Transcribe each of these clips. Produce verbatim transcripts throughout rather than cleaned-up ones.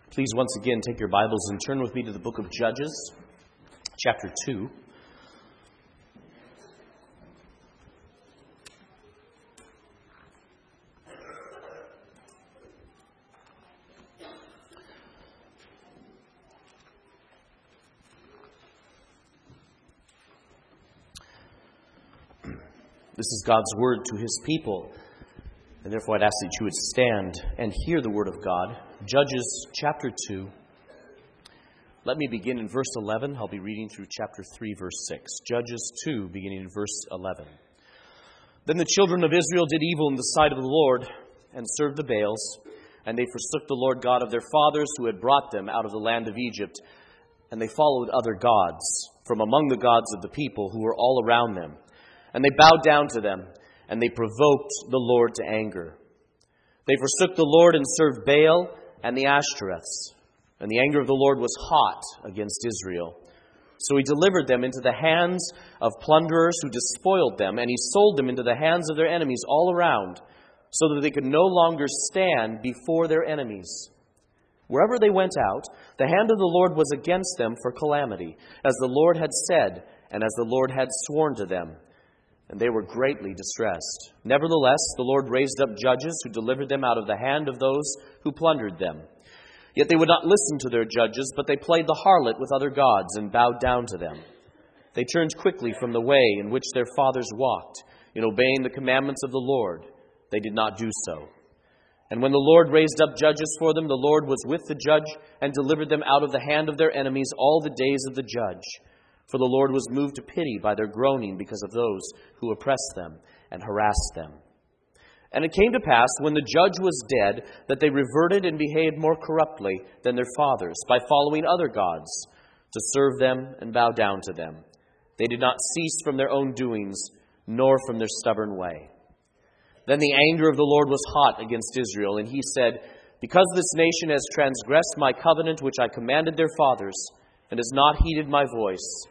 Please once again take your Bibles and turn with me to the book of Judges, chapter two. This is God's word to his people, and therefore I'd ask that you would stand and hear the word of God. Judges chapter two. Let me begin in verse eleven. I'll be reading through chapter three, verse six. Judges two, beginning in verse eleven. Then the children of Israel did evil in the sight of the Lord, and served the Baals, and they forsook the Lord God of their fathers, who had brought them out of the land of Egypt, and they followed other gods from among the gods of the people who were all around them. And they bowed down to them, and they provoked the Lord to anger. They forsook the Lord and served Baal and the Ashtoreths. And the anger of the Lord was hot against Israel. So he delivered them into the hands of plunderers who despoiled them, and he sold them into the hands of their enemies all around, so that they could no longer stand before their enemies. Wherever they went out, the hand of the Lord was against them for calamity, as the Lord had said, and as the Lord had sworn to them. And they were greatly distressed. Nevertheless, the Lord raised up judges who delivered them out of the hand of those who plundered them. Yet they would not listen to their judges, but they played the harlot with other gods and bowed down to them. They turned quickly from the way in which their fathers walked, in obeying the commandments of the Lord. They did not do so. And when the Lord raised up judges for them, the Lord was with the judge and delivered them out of the hand of their enemies all the days of the judge. For the Lord was moved to pity by their groaning because of those who oppressed them and harassed them. And it came to pass, when the judge was dead, that they reverted and behaved more corruptly than their fathers, by following other gods, to serve them and bow down to them. They did not cease from their own doings, nor from their stubborn way. Then the anger of the Lord was hot against Israel, and he said, Because this nation has transgressed my covenant which I commanded their fathers, and has not heeded my voice,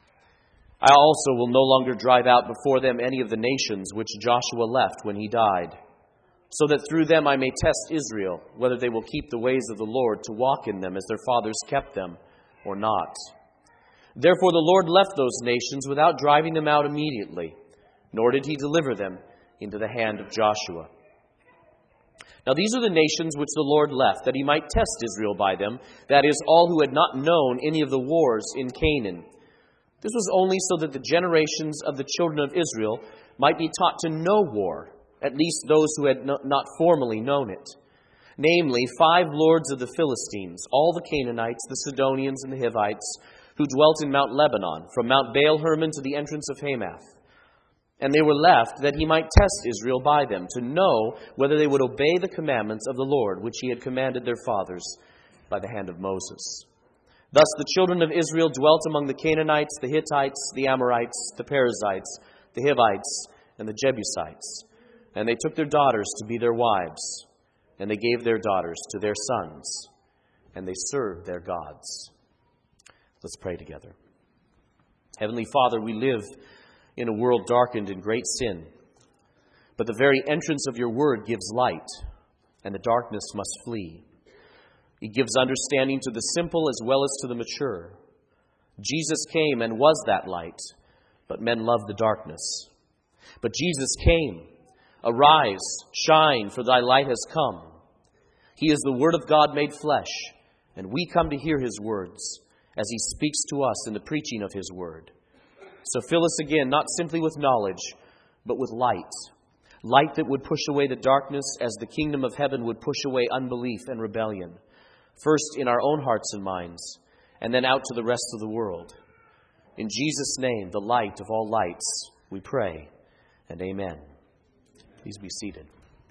I also will no longer drive out before them any of the nations which Joshua left when he died, so that through them I may test Israel, whether they will keep the ways of the Lord to walk in them as their fathers kept them, or not. Therefore the Lord left those nations without driving them out immediately, nor did he deliver them into the hand of Joshua. Now these are the nations which the Lord left, that he might test Israel by them, that is, all who had not known any of the wars in Canaan. This was only so that the generations of the children of Israel might be taught to know war, at least those who had not formally known it. Namely, five lords of the Philistines, all the Canaanites, the Sidonians, and the Hivites, who dwelt in Mount Lebanon, from Mount Baal-Hermon to the entrance of Hamath. And they were left that he might test Israel by them, to know whether they would obey the commandments of the Lord, which he had commanded their fathers by the hand of Moses. Thus the children of Israel dwelt among the Canaanites, the Hittites, the Amorites, the Perizzites, the Hivites, and the Jebusites. And they took their daughters to be their wives, and they gave their daughters to their sons, and they served their gods. Let's pray together. Heavenly Father, we live in a world darkened in great sin, but the very entrance of your word gives light, and the darkness must flee. It gives understanding to the simple as well as to the mature. Jesus came and was that light, but men love the darkness. But Jesus came. Arise, shine, for thy light has come. He is the Word of God made flesh, and we come to hear his words as he speaks to us in the preaching of his word. So fill us again, not simply with knowledge, but with light. Light that would push away the darkness as the kingdom of heaven would push away unbelief and rebellion. First in our own hearts and minds, and then out to the rest of the world. In Jesus' name, the light of all lights, we pray, and amen. Please be seated.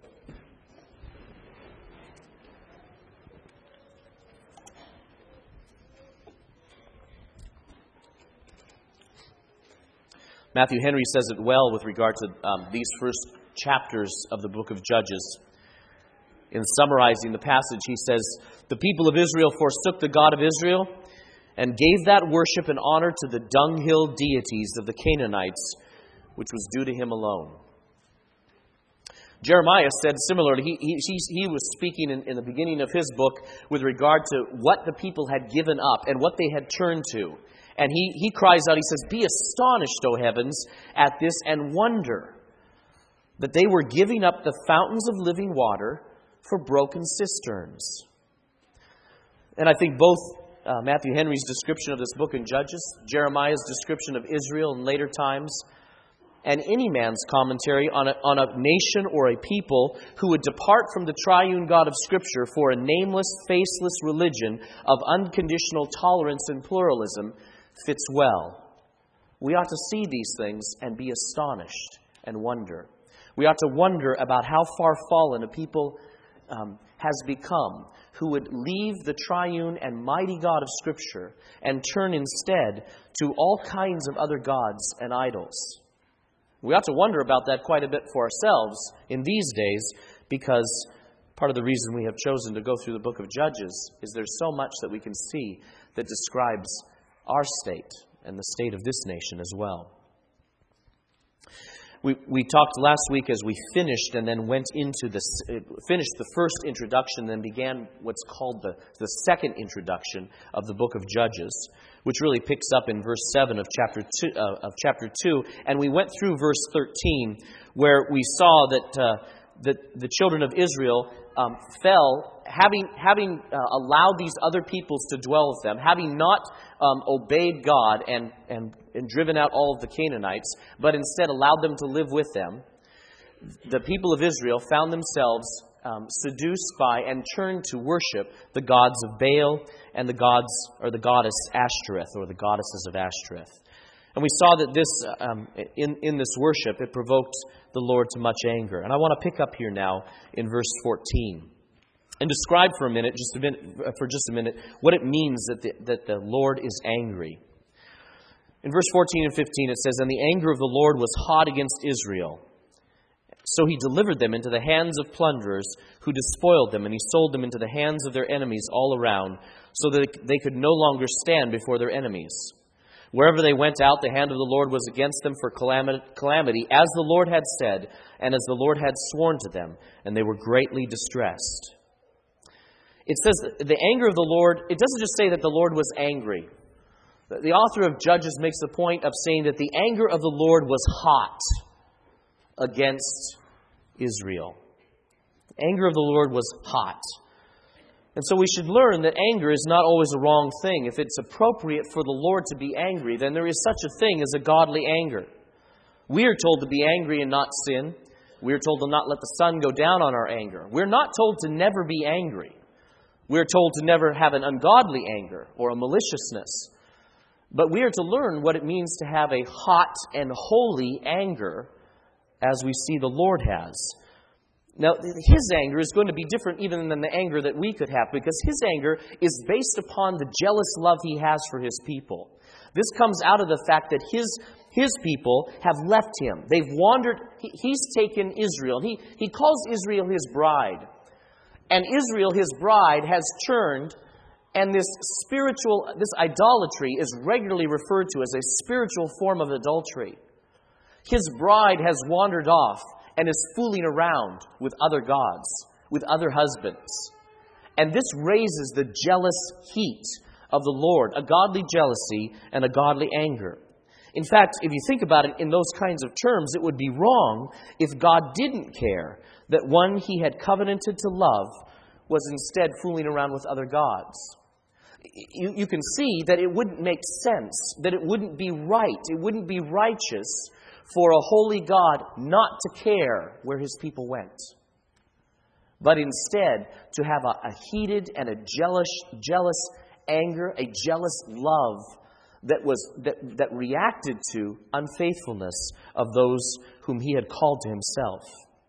Matthew Henry says it well with regard to um, these first chapters of the book of Judges. In summarizing the passage, he says, The people of Israel forsook the God of Israel and gave that worship and honor to the dunghill deities of the Canaanites, which was due to him alone. Jeremiah said similarly, he, he, he was speaking in, in the beginning of his book with regard to what the people had given up and what they had turned to. And he, he cries out, he says, "Be astonished, O heavens, at this, and wonder that they were giving up the fountains of living water for broken cisterns." And I think both uh, Matthew Henry's description of this book in Judges, Jeremiah's description of Israel in later times, and any man's commentary on a, on a nation or a people who would depart from the triune God of Scripture for a nameless, faceless religion of unconditional tolerance and pluralism fits well. We ought to see these things and be astonished and wonder. We ought to wonder about how far fallen a people um, has become who would leave the triune and mighty God of Scripture and turn instead to all kinds of other gods and idols. We ought to wonder about that quite a bit for ourselves in these days, because part of the reason we have chosen to go through the book of Judges is there's so much that we can see that describes our state and the state of this nation as well. We we talked last week as we finished and then went into the finished the first introduction, then began what's called the, the second introduction of the book of Judges, which really picks up in verse seven of chapter two. Uh, of chapter two, and we went through verse thirteen, where we saw that uh, that the children of Israel um, fell, having having uh, allowed these other peoples to dwell with them, having not um, obeyed God and and. and driven out all of the Canaanites, but instead allowed them to live with them. The people of Israel found themselves um, seduced by and turned to worship the gods of Baal and the gods, or the goddess Ashtoreth, or the goddesses of Ashtoreth. And we saw that this, um, in, in this worship, it provoked the Lord to much anger. And I want to pick up here now in verse fourteen and describe for a minute, just a minute, for just a minute, what it means that the, that the Lord is angry. In verse fourteen and fifteen it says, "And the anger of the Lord was hot against Israel. So he delivered them into the hands of plunderers who despoiled them, and he sold them into the hands of their enemies all around, so that they could no longer stand before their enemies. Wherever they went out, the hand of the Lord was against them for calamity, as the Lord had said, and as the Lord had sworn to them, and they were greatly distressed." It says the anger of the Lord, it doesn't just say that the Lord was angry. The author of Judges makes the point of saying that the anger of the Lord was hot against Israel. The anger of the Lord was hot. And so we should learn that anger is not always a wrong thing. If it's appropriate for the Lord to be angry, then there is such a thing as a godly anger. We are told to be angry and not sin. We are told to not let the sun go down on our anger. We're not told to never be angry. We're told to never have an ungodly anger or a maliciousness. But we are to learn what it means to have a hot and holy anger, as we see the Lord has. Now, His anger is going to be different even than the anger that we could have, because His anger is based upon the jealous love He has for His people. This comes out of the fact that His His people have left Him. They've wandered. He, he's taken Israel. He, he calls Israel His bride. And Israel, His bride, has turned. And this spiritual, this idolatry is regularly referred to as a spiritual form of adultery. His bride has wandered off and is fooling around with other gods, with other husbands. And this raises the jealous heat of the Lord, a godly jealousy and a godly anger. In fact, if you think about it in those kinds of terms, it would be wrong if God didn't care that one He had covenanted to love was instead fooling around with other gods. You, you can see that it wouldn't make sense, that it wouldn't be right, it wouldn't be righteous for a holy God not to care where His people went, but instead to have a, a heated and a jealous, jealous anger, a jealous love that was that, that reacted to unfaithfulness of those whom He had called to Himself.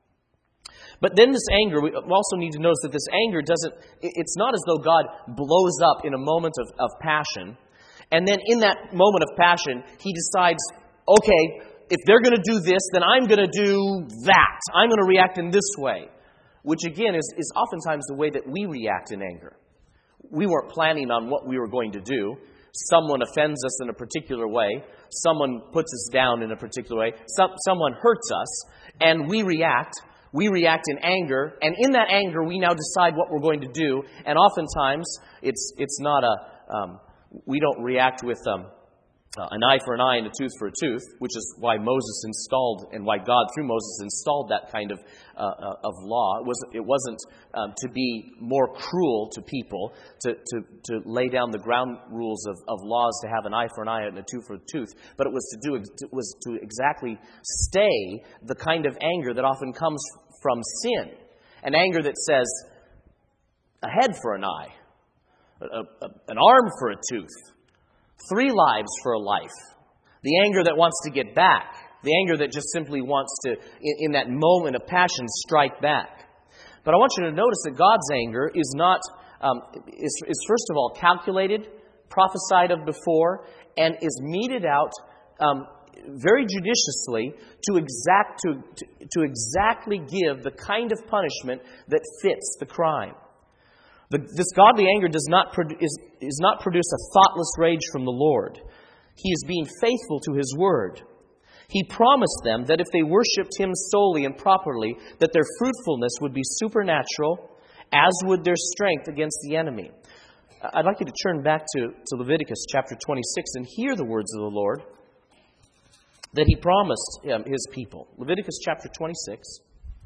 But then this anger, we also need to notice that this anger doesn't, it's not as though God blows up in a moment of, of passion, and then in that moment of passion, He decides, okay, if they're going to do this, then I'm going to do that. I'm going to react in this way. Which again is, is oftentimes the way that we react in anger. We weren't planning on what we were going to do. Someone offends us in a particular way. Someone puts us down in a particular way. Some, someone hurts us, and we react. We react in anger, and in that anger, we now decide what we're going to do. And oftentimes, it's it's not a um, we don't react with um, uh, an eye for an eye and a tooth for a tooth, which is why Moses installed and why God through Moses installed that kind of uh, uh, of law. It was it wasn't um, to be more cruel to people, to to to lay down the ground rules of, of laws to have an eye for an eye and a tooth for a tooth, but it was to do it was to exactly stay the kind of anger that often comes from sin, an anger that says a head for an eye, a, a, an arm for a tooth, three lives for a life. The anger that wants to get back. The anger that just simply wants to, in, in that moment of passion, strike back. But I want you to notice that God's anger is not, um, is, is first of all calculated, prophesied of before, and is meted out um, very judiciously to exact to, to, to exactly give the kind of punishment that fits the crime. The, this godly anger does not produ- is, is not produce a thoughtless rage from the Lord. He is being faithful to His word. He promised them that if they worshipped Him solely and properly, that their fruitfulness would be supernatural, as would their strength against the enemy. I'd like you to turn back to, to Leviticus chapter twenty-six and hear the words of the Lord that He promised um, His people. Leviticus chapter twenty-six.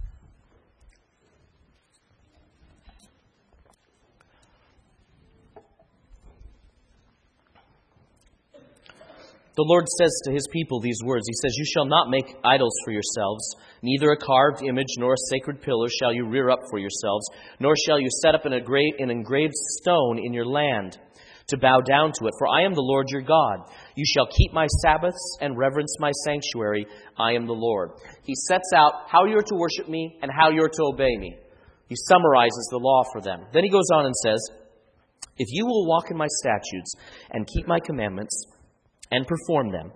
The Lord says to His people these words. He says, "You shall not make idols for yourselves, neither a carved image nor a sacred pillar shall you rear up for yourselves, nor shall you set up an engraved stone in your land to bow down to it. For I am the Lord your God. You shall keep my Sabbaths and reverence my sanctuary. I am the Lord." He sets out how you're to worship me and how you're to obey me. He summarizes the law for them. Then He goes on and says, "If you will walk in my statutes and keep my commandments and perform them,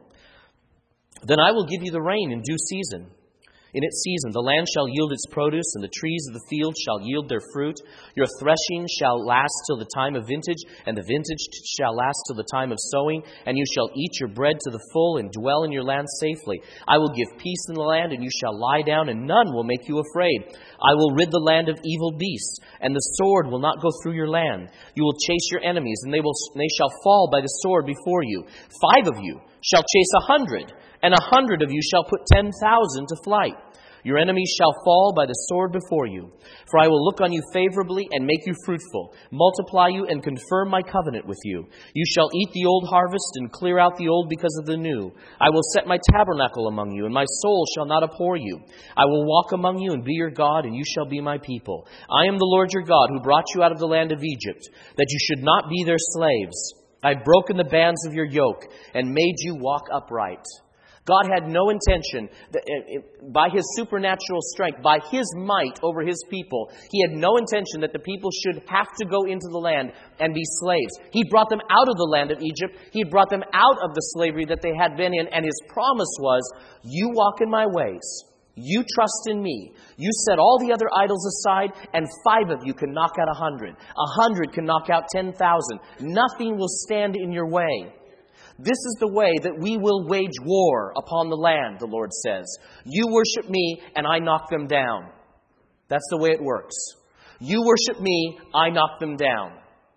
then I will give you the rain in due season. In its season, the land shall yield its produce, and the trees of the field shall yield their fruit. Your threshing shall last till the time of vintage, and the vintage shall last till the time of sowing. And you shall eat your bread to the full, and dwell in your land safely. I will give peace in the land, and you shall lie down, and none will make you afraid. I will rid the land of evil beasts, and the sword will not go through your land. You will chase your enemies, and they will they shall fall by the sword before you. Five of you shall chase a hundred, and a hundred of you shall put ten thousand to flight. Your enemies shall fall by the sword before you. For I will look on you favorably and make you fruitful, multiply you and confirm my covenant with you. You shall eat the old harvest and clear out the old because of the new. I will set my tabernacle among you, and my soul shall not abhor you. I will walk among you and be your God, and you shall be my people. I am the Lord your God, who brought you out of the land of Egypt, that you should not be their slaves. I have broken the bands of your yoke and made you walk upright." God had no intention, that, by His supernatural strength, by His might over His people, He had no intention that the people should have to go into the land and be slaves. He brought them out of the land of Egypt. He brought them out of the slavery that they had been in. And His promise was, you walk in my ways. You trust in me. You set all the other idols aside, and five of you can knock out a hundred. A hundred can knock out ten thousand. Nothing will stand in your way. This is the way that we will wage war upon the land, the Lord says. You worship me, and I knock them down. That's the way it works. You worship me, I knock them down.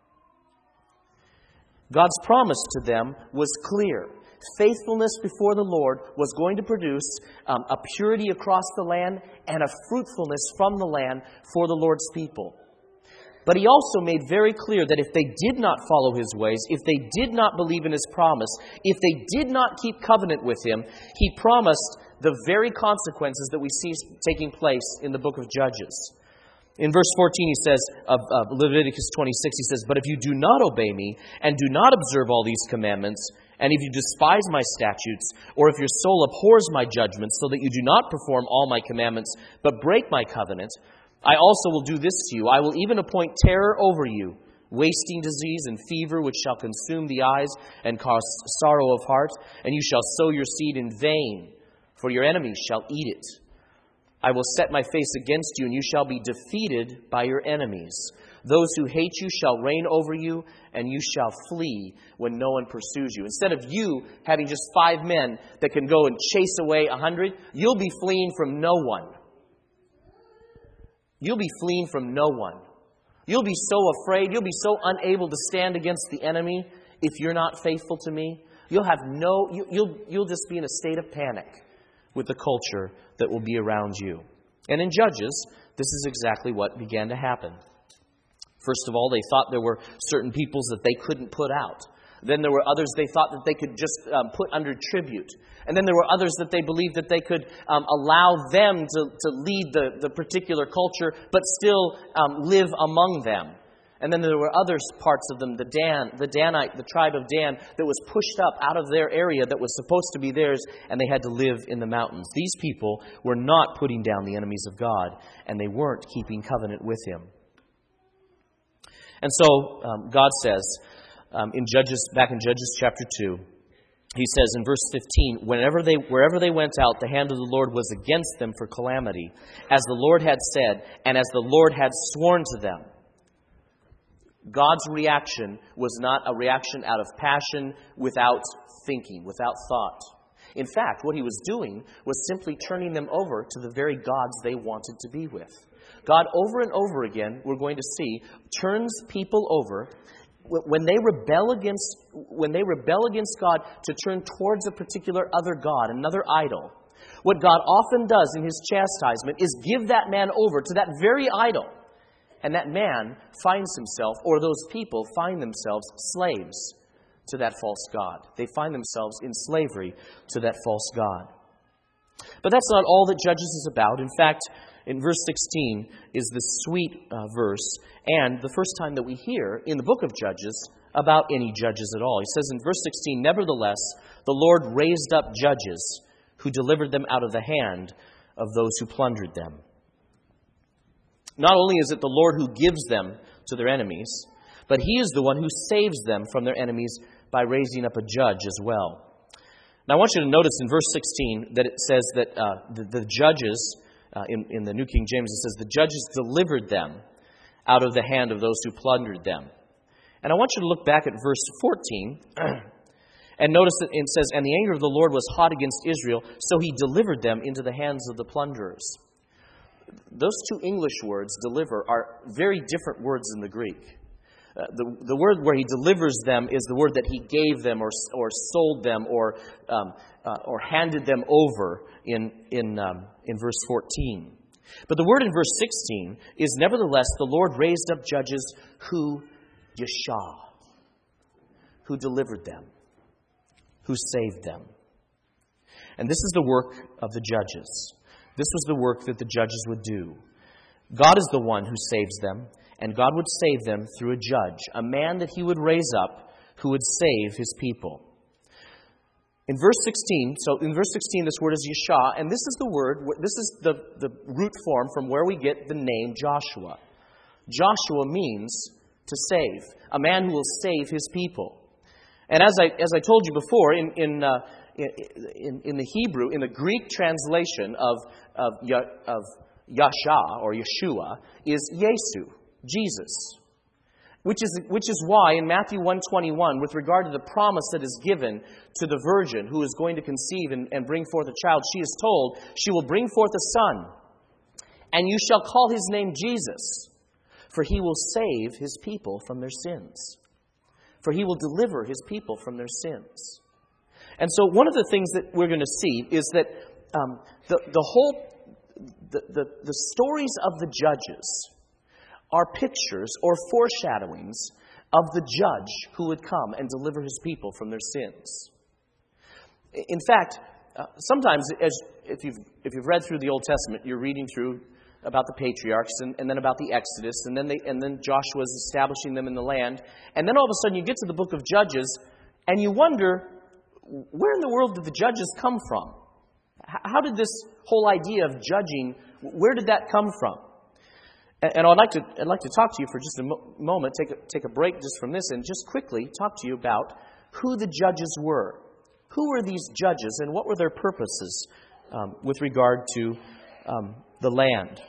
God's promise to them was clear. Faithfulness before the Lord was going to produce um, a purity across the land and a fruitfulness from the land for the Lord's people. But He also made very clear that if they did not follow His ways, if they did not believe in His promise, if they did not keep covenant with Him, He promised the very consequences that we see taking place in the book of Judges. In verse fourteen, He says, of, of Leviticus twenty-six, He says, "But if you do not obey me and do not observe all these commandments, and if you despise my statutes, or if your soul abhors my judgments, so that you do not perform all my commandments, but break my covenant, I also will do this to you. I will even appoint terror over you, wasting disease and fever, which shall consume the eyes and cause sorrow of heart. And you shall sow your seed in vain, for your enemies shall eat it. I will set my face against you, and you shall be defeated by your enemies. Those who hate you shall reign over you, and you shall flee when no one pursues you." Instead of you having just five men that can go and chase away a hundred, you'll be fleeing from no one. You'll be fleeing from no one. You'll be so afraid. You'll be so unable to stand against the enemy if you're not faithful to me. You'll have no, you, you'll, you'll just be in a state of panic with the culture that will be around you. And in Judges, this is exactly what began to happen. First of all, they thought there were certain peoples that they couldn't put out. Then there were others they thought that they could just um, put under tribute. And then there were others that they believed that they could um, allow them to, to lead the, the particular culture, but still um, live among them. And then there were other parts of them, the Dan, the Danite, the tribe of Dan, that was pushed up out of their area that was supposed to be theirs, and they had to live in the mountains. These people were not putting down the enemies of God, and they weren't keeping covenant with Him. And so um, God says, um, in Judges, back in Judges chapter two, He says in verse fifteen, whenever they, wherever they went out, the hand of the Lord was against them for calamity, as the Lord had said, and as the Lord had sworn to them. God's reaction was not a reaction out of passion without thinking, without thought. In fact, what He was doing was simply turning them over to the very gods they wanted to be with. God, over and over again, we're going to see, turns people over when they rebel against when they rebel against God to turn towards a particular other god, another idol. What God often does in His chastisement is give that man over to that very idol. And that man finds himself, or those people find themselves slaves to that false god. They find themselves in slavery to that false god. But that's not all that Judges is about. In fact, in verse sixteen is the sweet uh, verse, and the first time that we hear in the book of Judges about any judges at all. He says in verse sixteen, nevertheless, the Lord raised up judges who delivered them out of the hand of those who plundered them. Not only is it the Lord who gives them to their enemies, but He is the one who saves them from their enemies by raising up a judge as well. Now I want you to notice in verse sixteen that it says that uh, the, the judges, uh, in, in the New King James, it says the judges delivered them out of the hand of those who plundered them. And I want you to look back at verse fourteen and notice that it says, and the anger of the Lord was hot against Israel, so He delivered them into the hands of the plunderers. Those two English words, deliver, are very different words in the Greek. Uh, the, the word where He delivers them is the word that He gave them or, or sold them or, um, uh, or handed them over in, in, um, in verse fourteen. But the word in verse sixteen is, nevertheless, the Lord raised up judges who yashah, who delivered them, who saved them. And this is the work of the judges. This was the work that the judges would do. God is the one who saves them, and God would save them through a judge, a man that He would raise up who would save His people. In verse sixteen, so in verse sixteen, this word is Yeshua, and this is the word, this is the, the root form from where we get the name Joshua. Joshua means to save, a man who will save his people. And as I as I told you before, in in uh, in, in the Hebrew, in the Greek translation of of, of Yasha or Yeshua is Yesu, Jesus. Which is which is why in Matthew one twenty-one, with regard to the promise that is given to the virgin who is going to conceive and, and bring forth a child, she is told, she will bring forth a son, and you shall call his name Jesus, for he will save his people from their sins. For he will deliver his people from their sins. And so one of the things that we're going to see is that um, the, the whole, the, the, the stories of the judges are pictures or foreshadowings of the judge who would come and deliver his people from their sins. In fact, uh, sometimes as if you've if you've read through the Old Testament, you're reading through about the patriarchs and, and then about the Exodus, and then they and then Joshua is establishing them in the land, and then all of a sudden you get to the book of Judges, and you wonder, where in the world did the judges come from? How did this whole idea of judging, where did that come from? And I'd like to I'd like to talk to you for just a mo- moment, take a, take a break just from this, and just quickly talk to you about who the judges were. Who were these judges, and what were their purposes um, with regard to um, the land?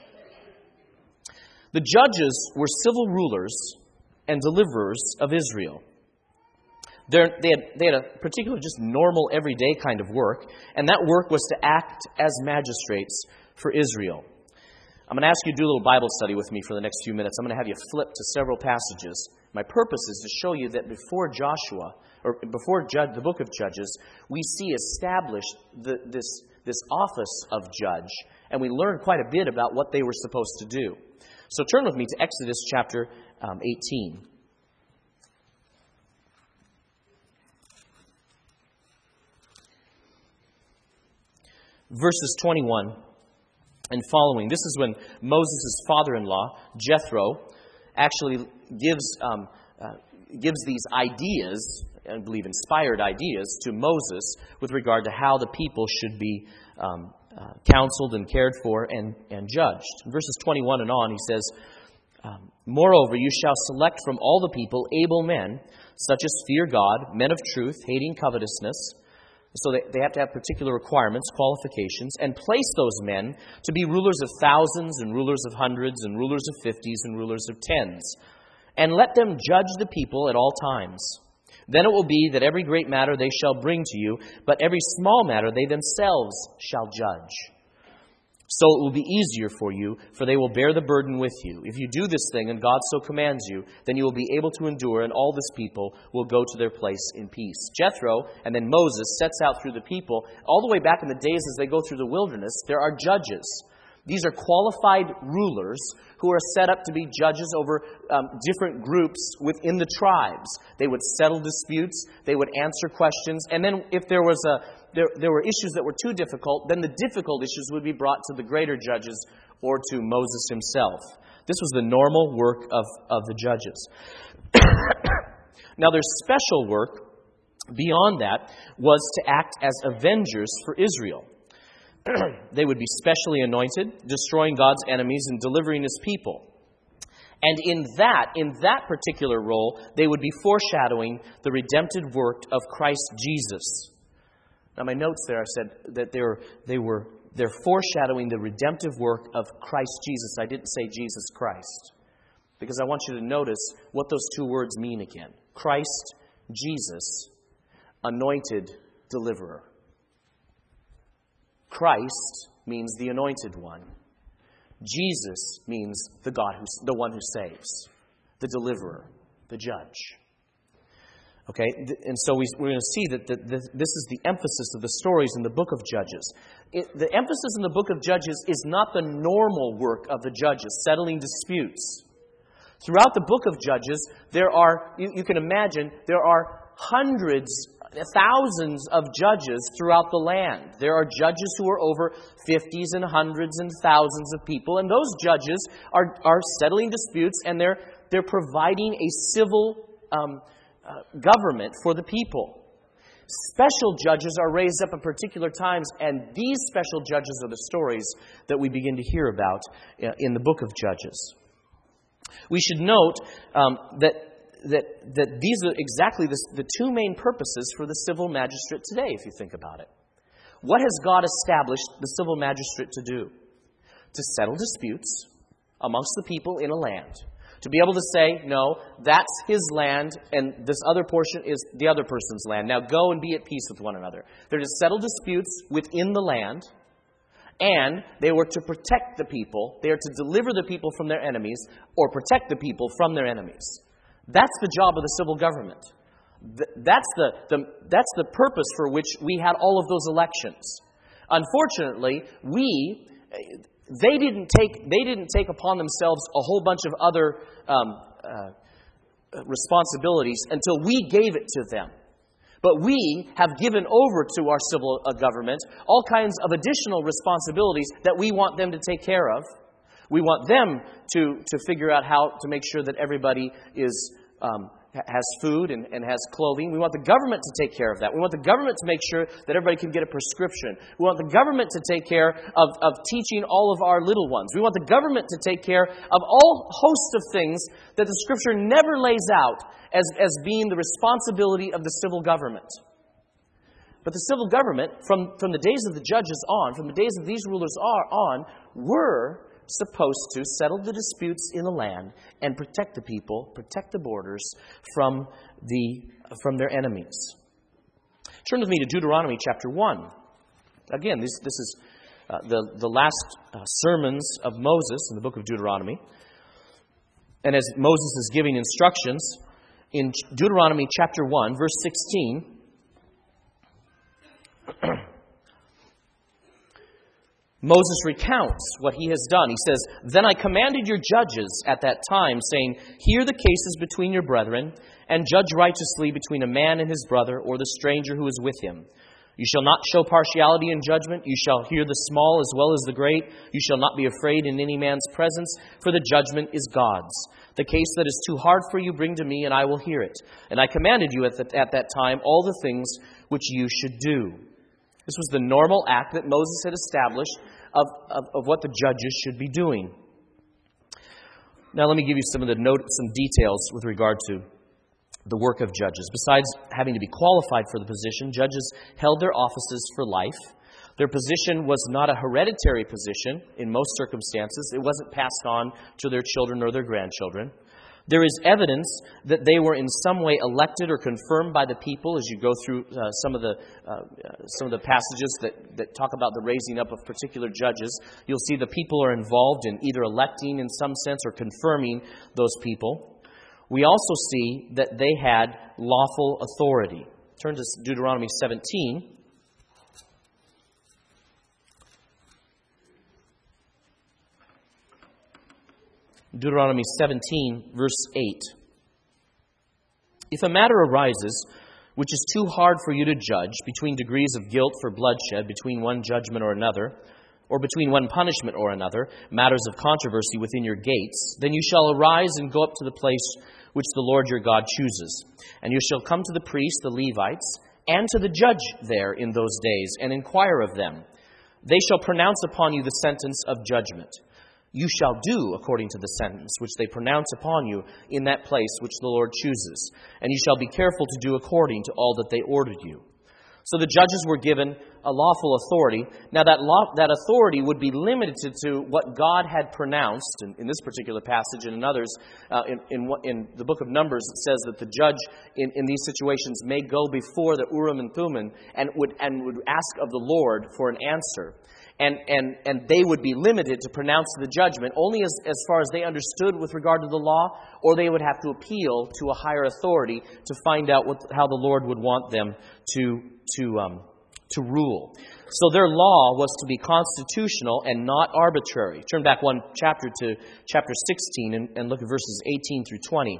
The judges were civil rulers and deliverers of Israel. They're, they had they had a particular, just normal, everyday kind of work, and that work was to act as magistrates for Israel. I'm going to ask you to do a little Bible study with me for the next few minutes. I'm going to have you flip to several passages. My purpose is to show you that before Joshua, or before Judge, the book of Judges, we see established the, this, this office of judge, and we learn quite a bit about what they were supposed to do. So turn with me to Exodus chapter um, eighteen. Verses twenty-one and following. This is when Moses' father-in-law, Jethro, actually gives um, uh, gives these ideas, I believe inspired ideas, to Moses with regard to how the people should be um, uh, counseled and cared for and, and judged. In verses twenty-one and on, he says, um, Moreover, you shall select from all the people able men, such as fear God, men of truth, hating covetousness. So they, they have to have particular requirements, qualifications, and place those men to be rulers of thousands and rulers of hundreds and rulers of fifties and rulers of tens. And let them judge the people at all times. Then it will be that every great matter they shall bring to you, but every small matter they themselves shall judge. So it will be easier for you, for they will bear the burden with you. If you do this thing, and God so commands you, then you will be able to endure, and all this people will go to their place in peace. Jethro, and then Moses, sets out through the people. All the way back in the days as they go through the wilderness, there are judges. These are qualified rulers who are set up to be judges over um, different groups within the tribes. They would settle disputes, they would answer questions, and then if there was a there, there were issues that were too difficult, then the difficult issues would be brought to the greater judges or to Moses himself. This was the normal work of, of the judges. Now there's special work beyond that was to act as avengers for Israel. They would be specially anointed, destroying God's enemies and delivering His people. And in that, in that particular role, they would be foreshadowing the redemptive work of Christ Jesus. Now, my notes there, I said that they were they were they're foreshadowing the redemptive work of Christ Jesus. I didn't say Jesus Christ, because I want you to notice what those two words mean again. Christ, Jesus, anointed deliverer. Christ means the anointed one. Jesus means the God who, the one who saves, the deliverer, the judge. Okay, and so we, we're going to see that the, the, this is the emphasis of the stories in the book of Judges. It, the emphasis in the book of Judges is not the normal work of the judges, settling disputes. Throughout the book of Judges, there are, you, you can imagine, there are hundreds thousands of judges throughout the land. There are judges who are over fifties and hundreds and thousands of people, and those judges are, are settling disputes, and they're, they're providing a civil um, uh, government for the people. Special judges are raised up at particular times, and these special judges are the stories that we begin to hear about in the book of Judges. We should note um, that That, that these are exactly the, the two main purposes for the civil magistrate today, if you think about it. What has God established the civil magistrate to do? To settle disputes amongst the people in a land. To be able to say, no, that's his land, and this other portion is the other person's land. Now go and be at peace with one another. They're to settle disputes within the land, and they were to protect the people. They are to deliver the people from their enemies, or protect the people from their enemies. That's the job of the civil government. That's the, the, that's the purpose for which we had all of those elections. Unfortunately, we, they didn't take, they didn't take upon themselves a whole bunch of other um, uh, responsibilities until we gave it to them. But we have given over to our civil government all kinds of additional responsibilities that we want them to take care of. We want them to, to figure out how to make sure that everybody is um, has food and, and has clothing. We want the government to take care of that. We want the government to make sure that everybody can get a prescription. We want the government to take care of, of teaching all of our little ones. We want the government to take care of all hosts of things that the Scripture never lays out as, as being the responsibility of the civil government. But the civil government, from, from the days of the judges on, from the days of these rulers are on, were supposed to settle the disputes in the land and protect the people, protect the borders from the from their enemies. Turn with me to Deuteronomy chapter one. Again, this, this is uh, the, the last uh, sermons of Moses in the book of Deuteronomy. And as Moses is giving instructions, in Deuteronomy chapter one, verse sixteen, Moses recounts what he has done. He says, "Then I commanded your judges at that time, saying, hear the cases between your brethren, and judge righteously between a man and his brother, or the stranger who is with him. You shall not show partiality in judgment. You shall hear the small as well as the great. You shall not be afraid in any man's presence, for the judgment is God's. The case that is too hard for you, bring to me, and I will hear it. And I commanded you at, the, at that time all the things which you should do." This was the normal act that Moses had established of, of, of what the judges should be doing. Now let me give you some of the note, some details with regard to the work of judges. Besides having to be qualified for the position, judges held their offices for life. Their position was not a hereditary position in most circumstances. It wasn't passed on to their children or their grandchildren. There is evidence that they were in some way elected or confirmed by the people. As you go through uh, some of the uh, some of the passages that, that talk about the raising up of particular judges, you'll see the people are involved in either electing in some sense or confirming those people. We also see that they had lawful authority. Turn to Deuteronomy seventeen. Deuteronomy seventeen, verse eight. "If a matter arises which is too hard for you to judge, between degrees of guilt for bloodshed, between one judgment or another, or between one punishment or another, matters of controversy within your gates, then you shall arise and go up to the place which the Lord your God chooses. And you shall come to the priests, the Levites, and to the judge there in those days, and inquire of them. They shall pronounce upon you the sentence of judgment. You shall do according to the sentence which they pronounce upon you in that place which the Lord chooses. And you shall be careful to do according to all that they ordered you." So the judges were given a lawful authority. Now that law, that authority would be limited to what God had pronounced. In, in this particular passage and in others, uh, in, in, in the book of Numbers, it says that the judge in, in these situations may go before the Urim and Thummim and would, and would ask of the Lord for an answer. And, and, and they would be limited to pronounce the judgment only as, as far as they understood with regard to the law, or they would have to appeal to a higher authority to find out what, how the Lord would want them to, to, um, to rule. So their law was to be constitutional and not arbitrary. Turn back one chapter to chapter sixteen and, and look at verses eighteen through twenty.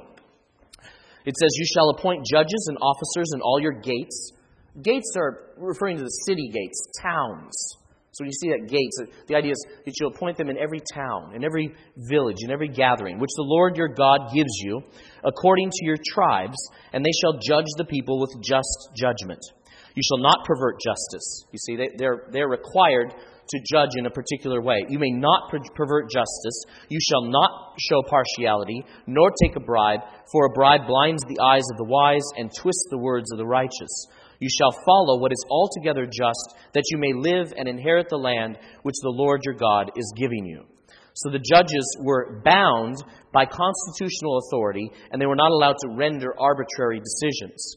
It says, "You shall appoint judges and officers in all your gates." Gates are referring to the city gates, towns. So when you see that gates, the idea is that you'll appoint them in every town, in every village, in every gathering, which the Lord your God gives you, according to your tribes, and they shall judge the people with just judgment. You shall not pervert justice. You see, they, they're, they're required to judge in a particular way. You may not per- pervert justice. You shall not show partiality, nor take a bribe, for a bribe blinds the eyes of the wise and twists the words of the righteous. You shall follow what is altogether just, that you may live and inherit the land which the Lord your God is giving you." So the judges were bound by constitutional authority, and they were not allowed to render arbitrary decisions.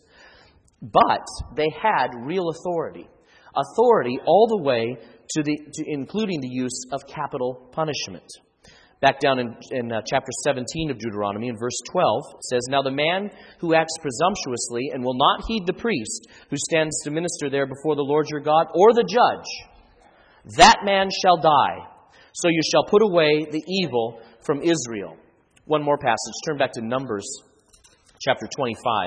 But they had real authority. Authority all the way to the to including the use of capital punishment. Back down in, in uh, chapter seventeen of Deuteronomy, in verse twelve, it says, "Now the man who acts presumptuously and will not heed the priest who stands to minister there before the Lord your God, or the judge, that man shall die. So you shall put away the evil from Israel." One more passage. Turn back to Numbers chapter twenty-five.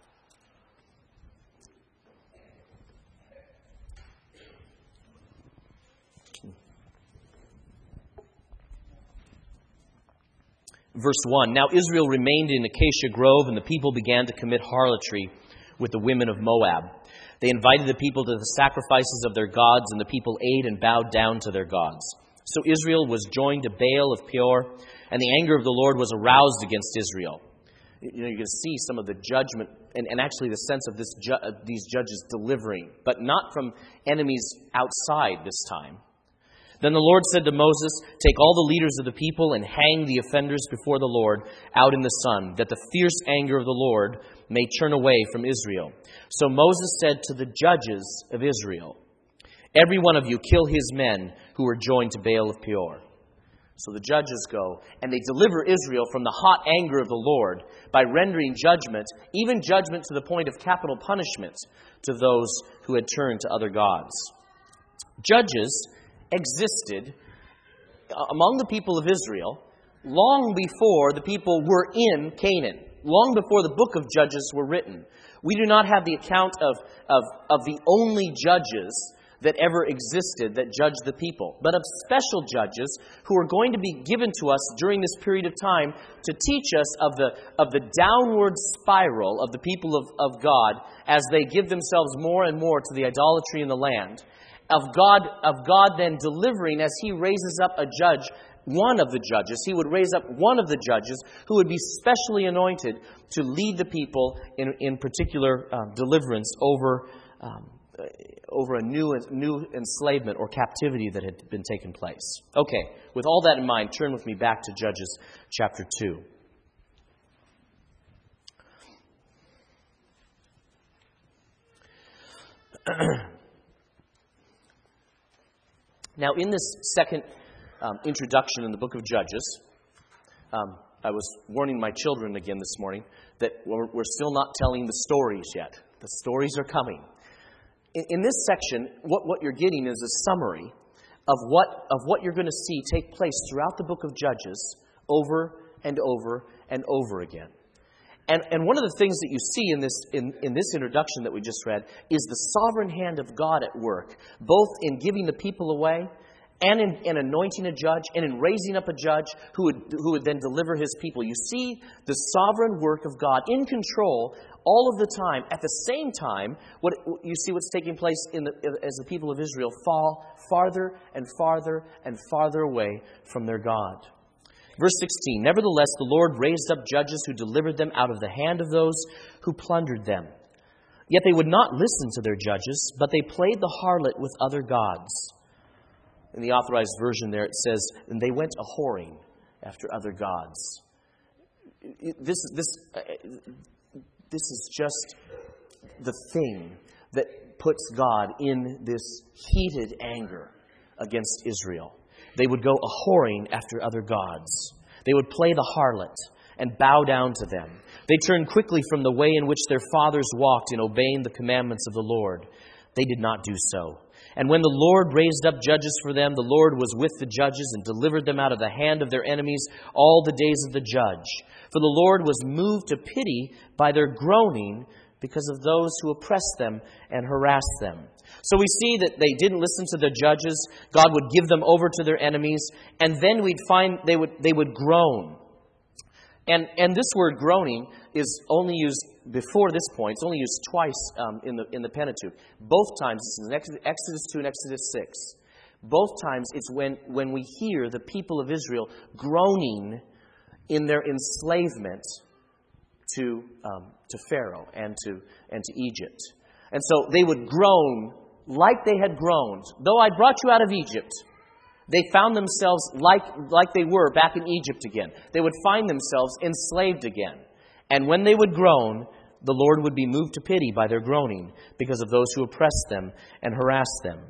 Verse one, "Now Israel remained in Acacia Grove, and the people began to commit harlotry with the women of Moab. They invited the people to the sacrifices of their gods, and the people ate and bowed down to their gods. So Israel was joined to Baal of Peor, and the anger of the Lord was aroused against Israel." You know, you can see some of the judgment and, and actually the sense of this ju- uh, these judges delivering, but not from enemies outside this time. "Then the Lord said to Moses, take all the leaders of the people and hang the offenders before the Lord out in the sun, that the fierce anger of the Lord may turn away from Israel. So Moses said to the judges of Israel, Every one of you kill his men who are joined to Baal of Peor." So the judges go, and they deliver Israel from the hot anger of the Lord by rendering judgment, even judgment to the point of capital punishment, to those who had turned to other gods. Judges existed among the people of Israel long before the people were in Canaan, long before the book of Judges were written. We do not have the account of, of, of the only judges that ever existed that judged the people, but of special judges who are going to be given to us during this period of time to teach us of the of the downward spiral of the people of, of God as they give themselves more and more to the idolatry in the land. Of God, of God then delivering as He raises up a judge, one of the judges. He would raise up one of the judges who would be specially anointed to lead the people in, in particular um, deliverance over um, over a new new enslavement or captivity that had been taken place. Okay, with all that in mind, turn with me back to Judges chapter two. Now, in this second um, introduction in the book of Judges, um, I was warning my children again this morning that we're, we're still not telling the stories yet. The stories are coming. In, in this section, what, what you're getting is a summary of what, of what you're going to see take place throughout the book of Judges over and over and over again. And, and one of the things that you see in this, in, in this introduction that we just read is the sovereign hand of God at work, both in giving the people away and in, in anointing a judge and in raising up a judge who would, who would then deliver His people. You see the sovereign work of God in control all of the time. At the same time, what you see what's taking place in the, as the people of Israel fall farther and farther and farther away from their God. Verse sixteen, "Nevertheless, the Lord raised up judges who delivered them out of the hand of those who plundered them. Yet they would not listen to their judges, but they played the harlot with other gods." In the Authorized Version there it says, "And they went a-whoring after other gods." This, this, this is just the thing that puts God in this heated anger against Israel. They would go a-whoring after other gods. They would play the harlot and bow down to them. They turned quickly from the way in which their fathers walked in obeying the commandments of the Lord. They did not do so. And when the Lord raised up judges for them, the Lord was with the judges and delivered them out of the hand of their enemies all the days of the judge. For the Lord was moved to pity by their groaning because of those who oppressed them and harassed them. So we see that they didn't listen to the judges. God would give them over to their enemies, and then we'd find they would they would groan. And and this word groaning is only used before this point. It's only used twice um, in the in the Pentateuch. Both times it's in Exodus two and Exodus six. Both times it's when when we hear the people of Israel groaning in their enslavement to um, to Pharaoh and to and to Egypt. And so they would groan like they had groaned. Though I brought you out of Egypt, they found themselves like, like they were back in Egypt again. They would find themselves enslaved again. And when they would groan, the Lord would be moved to pity by their groaning because of those who oppressed them and harassed them.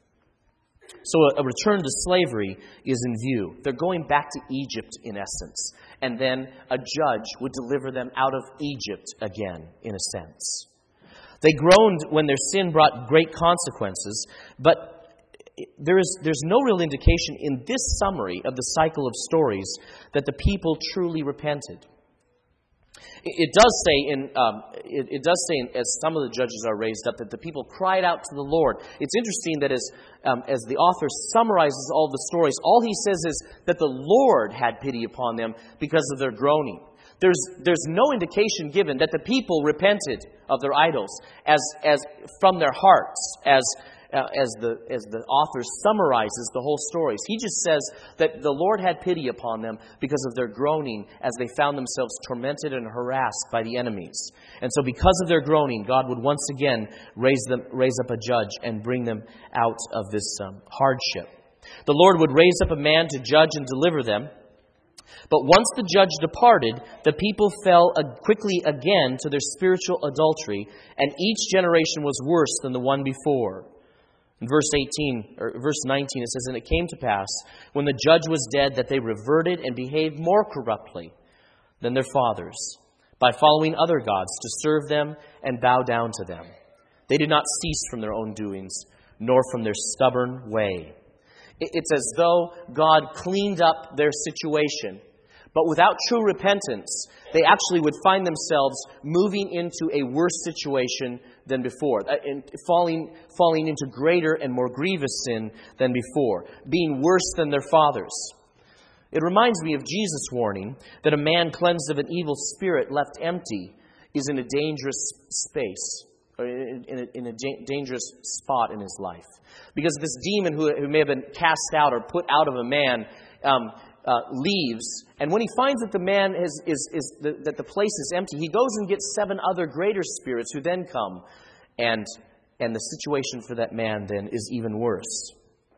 So a, a return to slavery is in view. They're going back to Egypt in essence. And then a judge would deliver them out of Egypt again, in a sense. They groaned when their sin brought great consequences, but there is there's no real indication in this summary of the cycle of stories that the people truly repented. It, it does say in um, it, it does say in, as some of the judges are raised up, that the people cried out to the Lord. It's interesting that as um, as the author summarizes all the stories, all he says is that the Lord had pity upon them because of their groaning. There's there's no indication given that the people repented of their idols as as from their hearts, as uh, as the as the author summarizes the whole stories. He just says that the Lord had pity upon them because of their groaning as they found themselves tormented and harassed by the enemies. And so because of their groaning, God would once again raise them raise up a judge and bring them out of this um, hardship. The Lord would raise up a man to judge and deliver them. But once the judge departed, the people fell quickly again to their spiritual adultery, and each generation was worse than the one before. In verse eighteen, or verse nineteen, it says, "And it came to pass, when the judge was dead, that they reverted and behaved more corruptly than their fathers, by following other gods to serve them and bow down to them. They did not cease from their own doings, nor from their stubborn way." It's as though God cleaned up their situation, but without true repentance, they actually would find themselves moving into a worse situation than before, and falling, falling into greater and more grievous sin than before, being worse than their fathers. It reminds me of Jesus' warning that a man cleansed of an evil spirit left empty is in a dangerous space, or in a, in a dangerous spot in his life. Because this demon who, who may have been cast out or put out of a man um, uh, leaves, and when he finds that the man is, is, is the, that the place is empty, he goes and gets seven other greater spirits who then come, and and the situation for that man then is even worse.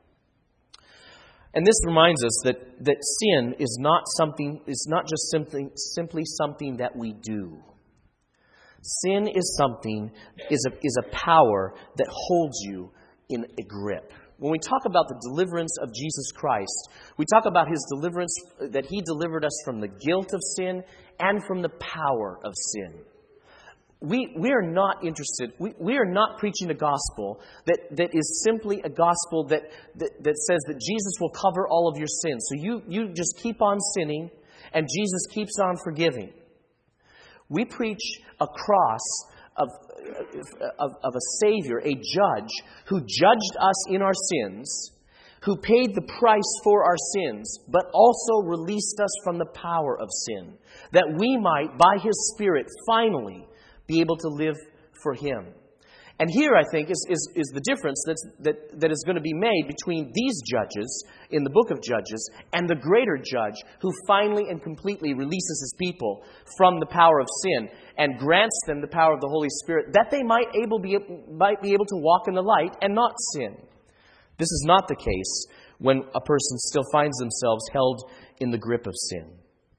And this reminds us that, that sin is not something is not just simply simply something that we do. Sin is something is a is a power that holds you in a grip. When we talk about the deliverance of Jesus Christ, we talk about His deliverance, that He delivered us from the guilt of sin and from the power of sin. We we are not interested, we, we are not preaching a gospel that, that is simply a gospel that, that, that says that Jesus will cover all of your sins. So you, you just keep on sinning and Jesus keeps on forgiving. We preach a cross of, of, of a Savior, a judge, who judged us in our sins, who paid the price for our sins, but also released us from the power of sin, that we might, by His Spirit, finally be able to live for Him. And here, I think, is, is, is the difference that's, that, that is going to be made between these judges in the book of Judges and the greater judge who finally and completely releases His people from the power of sin and grants them the power of the Holy Spirit that they might, able be, might be able to walk in the light and not sin. This is not the case when a person still finds themselves held in the grip of sin.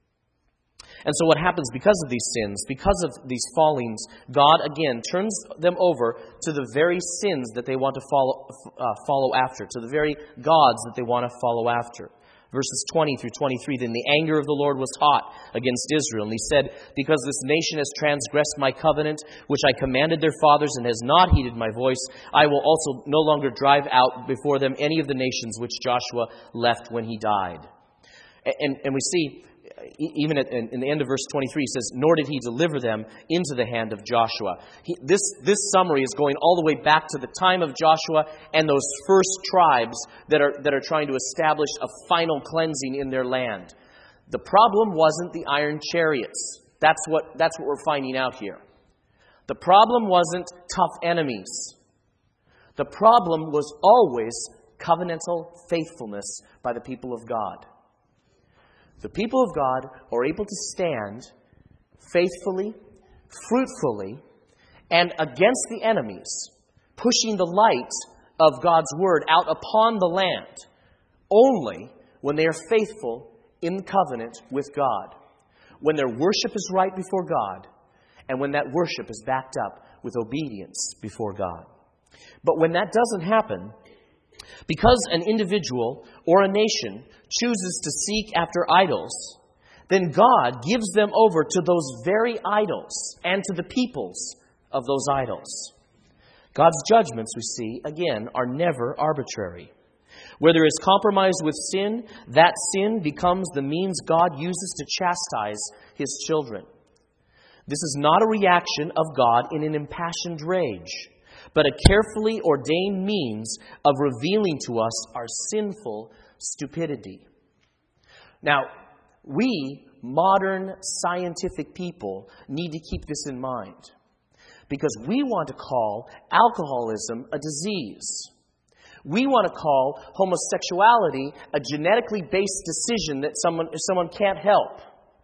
And so what happens because of these sins, because of these fallings, God again turns them over to the very sins that they want to follow, uh, follow after, to the very gods that they want to follow after. Verses twenty through twenty-three, "Then the anger of the Lord was hot against Israel, and He said, Because this nation has transgressed my covenant, which I commanded their fathers, and has not heeded my voice, I will also no longer drive out before them any of the nations which Joshua left when he died." And, and we see, even at, in the end of verse twenty-three, he says, "Nor did He deliver them into the hand of Joshua." He, this, this summary is going all the way back to the time of Joshua and those first tribes that are, that are trying to establish a final cleansing in their land. The problem wasn't the iron chariots. That's what, that's what we're finding out here. The problem wasn't tough enemies. The problem was always covenantal faithfulness by the people of God. The people of God are able to stand faithfully, fruitfully, and against the enemies, pushing the light of God's Word out upon the land, only when they are faithful in covenant with God, when their worship is right before God, and when that worship is backed up with obedience before God. But when that doesn't happen, because an individual or a nation chooses to seek after idols, then God gives them over to those very idols and to the peoples of those idols. God's judgments, we see, again, are never arbitrary. Where there is compromise with sin, that sin becomes the means God uses to chastise His children. This is not a reaction of God in an impassioned rage, but a carefully ordained means of revealing to us our sinful stupidity. Now, we modern scientific people need to keep this in mind, because we want to call alcoholism a disease. We want to call homosexuality a genetically based decision that someone, someone can't help.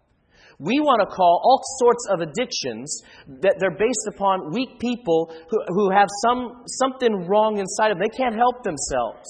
We want to call all sorts of addictions that they're based upon weak people who, who have some something wrong inside of them. They can't help themselves.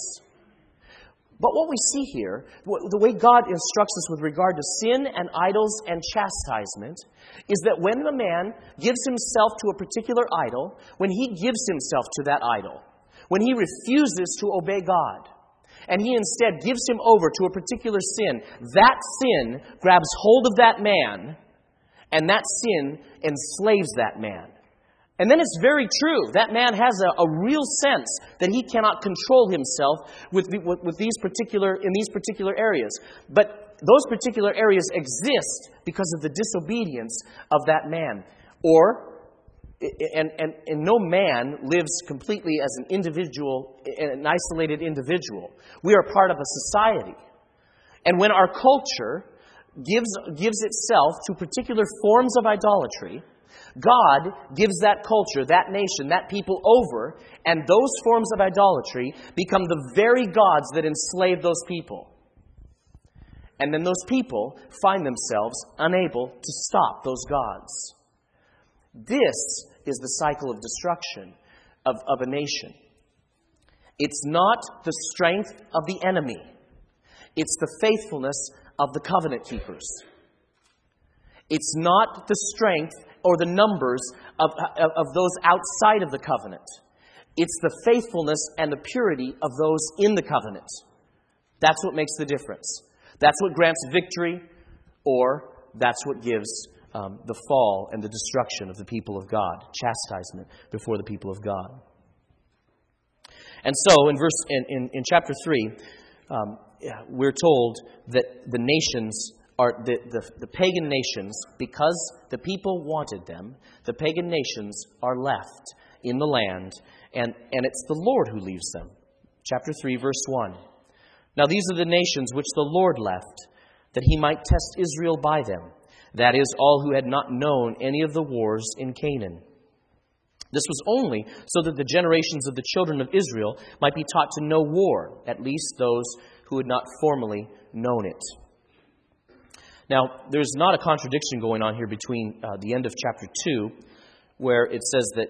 But what we see here, the way God instructs us with regard to sin and idols and chastisement, is that when a man gives himself to a particular idol, when he gives himself to that idol, when he refuses to obey God, and he instead gives him over to a particular sin, that sin grabs hold of that man, and that sin enslaves that man. And then it's very true. That man has a, a real sense that he cannot control himself with, with, with these particular in these particular areas. But those particular areas exist because of the disobedience of that man. Or, and, and, and no man lives completely as an individual, an isolated individual. We are part of a society. And when our culture gives, gives itself to particular forms of idolatry, God gives that culture, that nation, that people over, and those forms of idolatry become the very gods that enslave those people. And then those people find themselves unable to stop those gods. This is the cycle of destruction of, of a nation. It's not the strength of the enemy. It's the faithfulness of the covenant keepers. It's not the strength or the numbers of, of, of those outside of the covenant. It's the faithfulness and the purity of those in the covenant. That's what makes the difference. That's what grants victory, or that's what gives um, the fall and the destruction of the people of God, chastisement before the people of God. And so, in verse in, in, in chapter three, um, we're told that the nations are the, the, the pagan nations, because the people wanted them, the pagan nations are left in the land, and, and it's the Lord who leaves them. Chapter three, verse one. Now these are the nations which the Lord left, that he might test Israel by them, that is, all who had not known any of the wars in Canaan. This was only so that the generations of the children of Israel might be taught to know war, at least those who had not formally known it. Now, there's not a contradiction going on here between uh, the end of chapter two, where it says that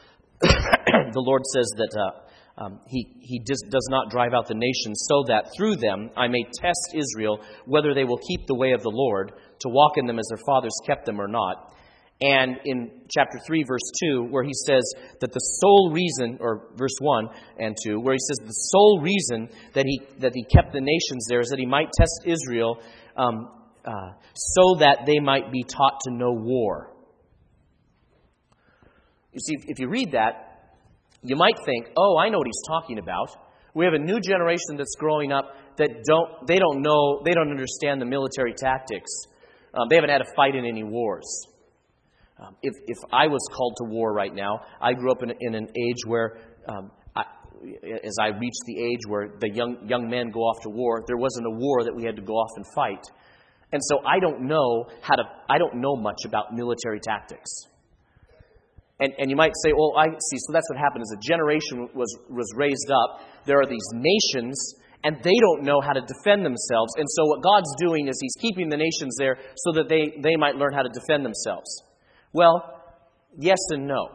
the Lord says that uh, um, He, he does, does not drive out the nations, so that through them I may test Israel, whether they will keep the way of the Lord, to walk in them as their fathers kept them or not. And in chapter three, verse two, where he says that the sole reason, or verse one and two, where he says the sole reason that he that he kept the nations there is that he might test Israel, um, uh, so that they might be taught to know war. You see, if you read that, you might think, oh, I know what he's talking about. We have a new generation that's growing up that don't they don't know, they don't understand the military tactics. Um, they haven't had a fight in any wars. Um, if, if I was called to war right now, I grew up in, in an age where, um, I, as I reached the age where the young young men go off to war, there wasn't a war that we had to go off and fight. And so I don't know how to, I don't know much about military tactics. And and you might say, well, I see, so that's what happened is a generation was, was raised up. There are these nations, and they don't know how to defend themselves. And so what God's doing is he's keeping the nations there so that they, they might learn how to defend themselves. Well, yes and no.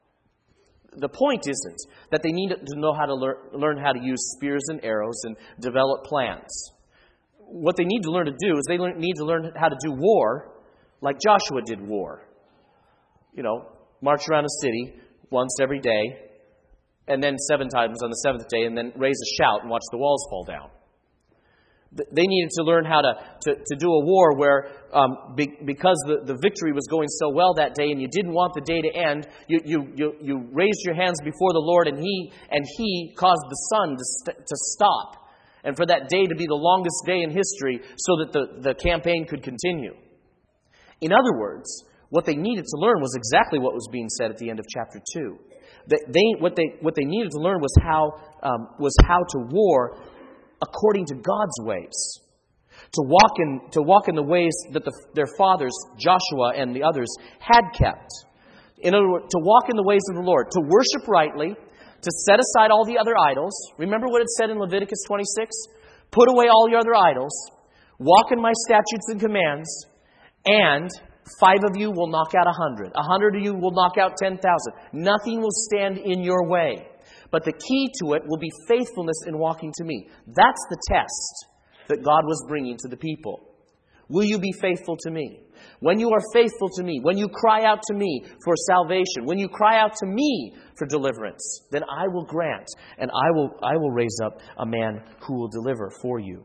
The point isn't that they need to know how to learn, learn how to use spears and arrows and develop plans. What they need to learn to do is they learn, need to learn how to do war like Joshua did war. You know, march around a city once every day, and then seven times on the seventh day, and then raise a shout and watch the walls fall down. They needed to learn how to, to, to do a war where, um, be, because the, the victory was going so well that day and you didn't want the day to end, you, you, you, you raised your hands before the Lord and He and He caused the sun to, st- to stop. And for that day to be the longest day in history so that the, the campaign could continue. In other words, what they needed to learn was exactly what was being said at the end of chapter two. They, they, what, they, what they needed to learn was how, um, was how to war according to God's ways, to walk in to walk in the ways that the, their fathers, Joshua and the others, had kept. In other words, to walk in the ways of the Lord, to worship rightly, to set aside all the other idols. Remember what it said in Leviticus twenty-six? Put away all your other idols, walk in my statutes and commands, and five of you will knock out a hundred. A hundred of you will knock out ten thousand. Nothing will stand in your way. But the key to it will be faithfulness in walking to me. That's the test that God was bringing to the people. Will you be faithful to me? When you are faithful to me, when you cry out to me for salvation, when you cry out to me for deliverance, then I will grant, and I will I will raise up a man who will deliver for you.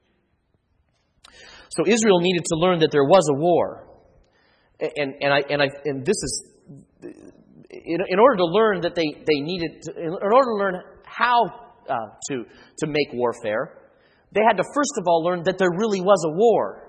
So Israel needed to learn that there was a war. And and I and I and this is in, in order to learn that they, they needed to, in order to learn how uh, to to make warfare, they had to first of all learn that there really was a war.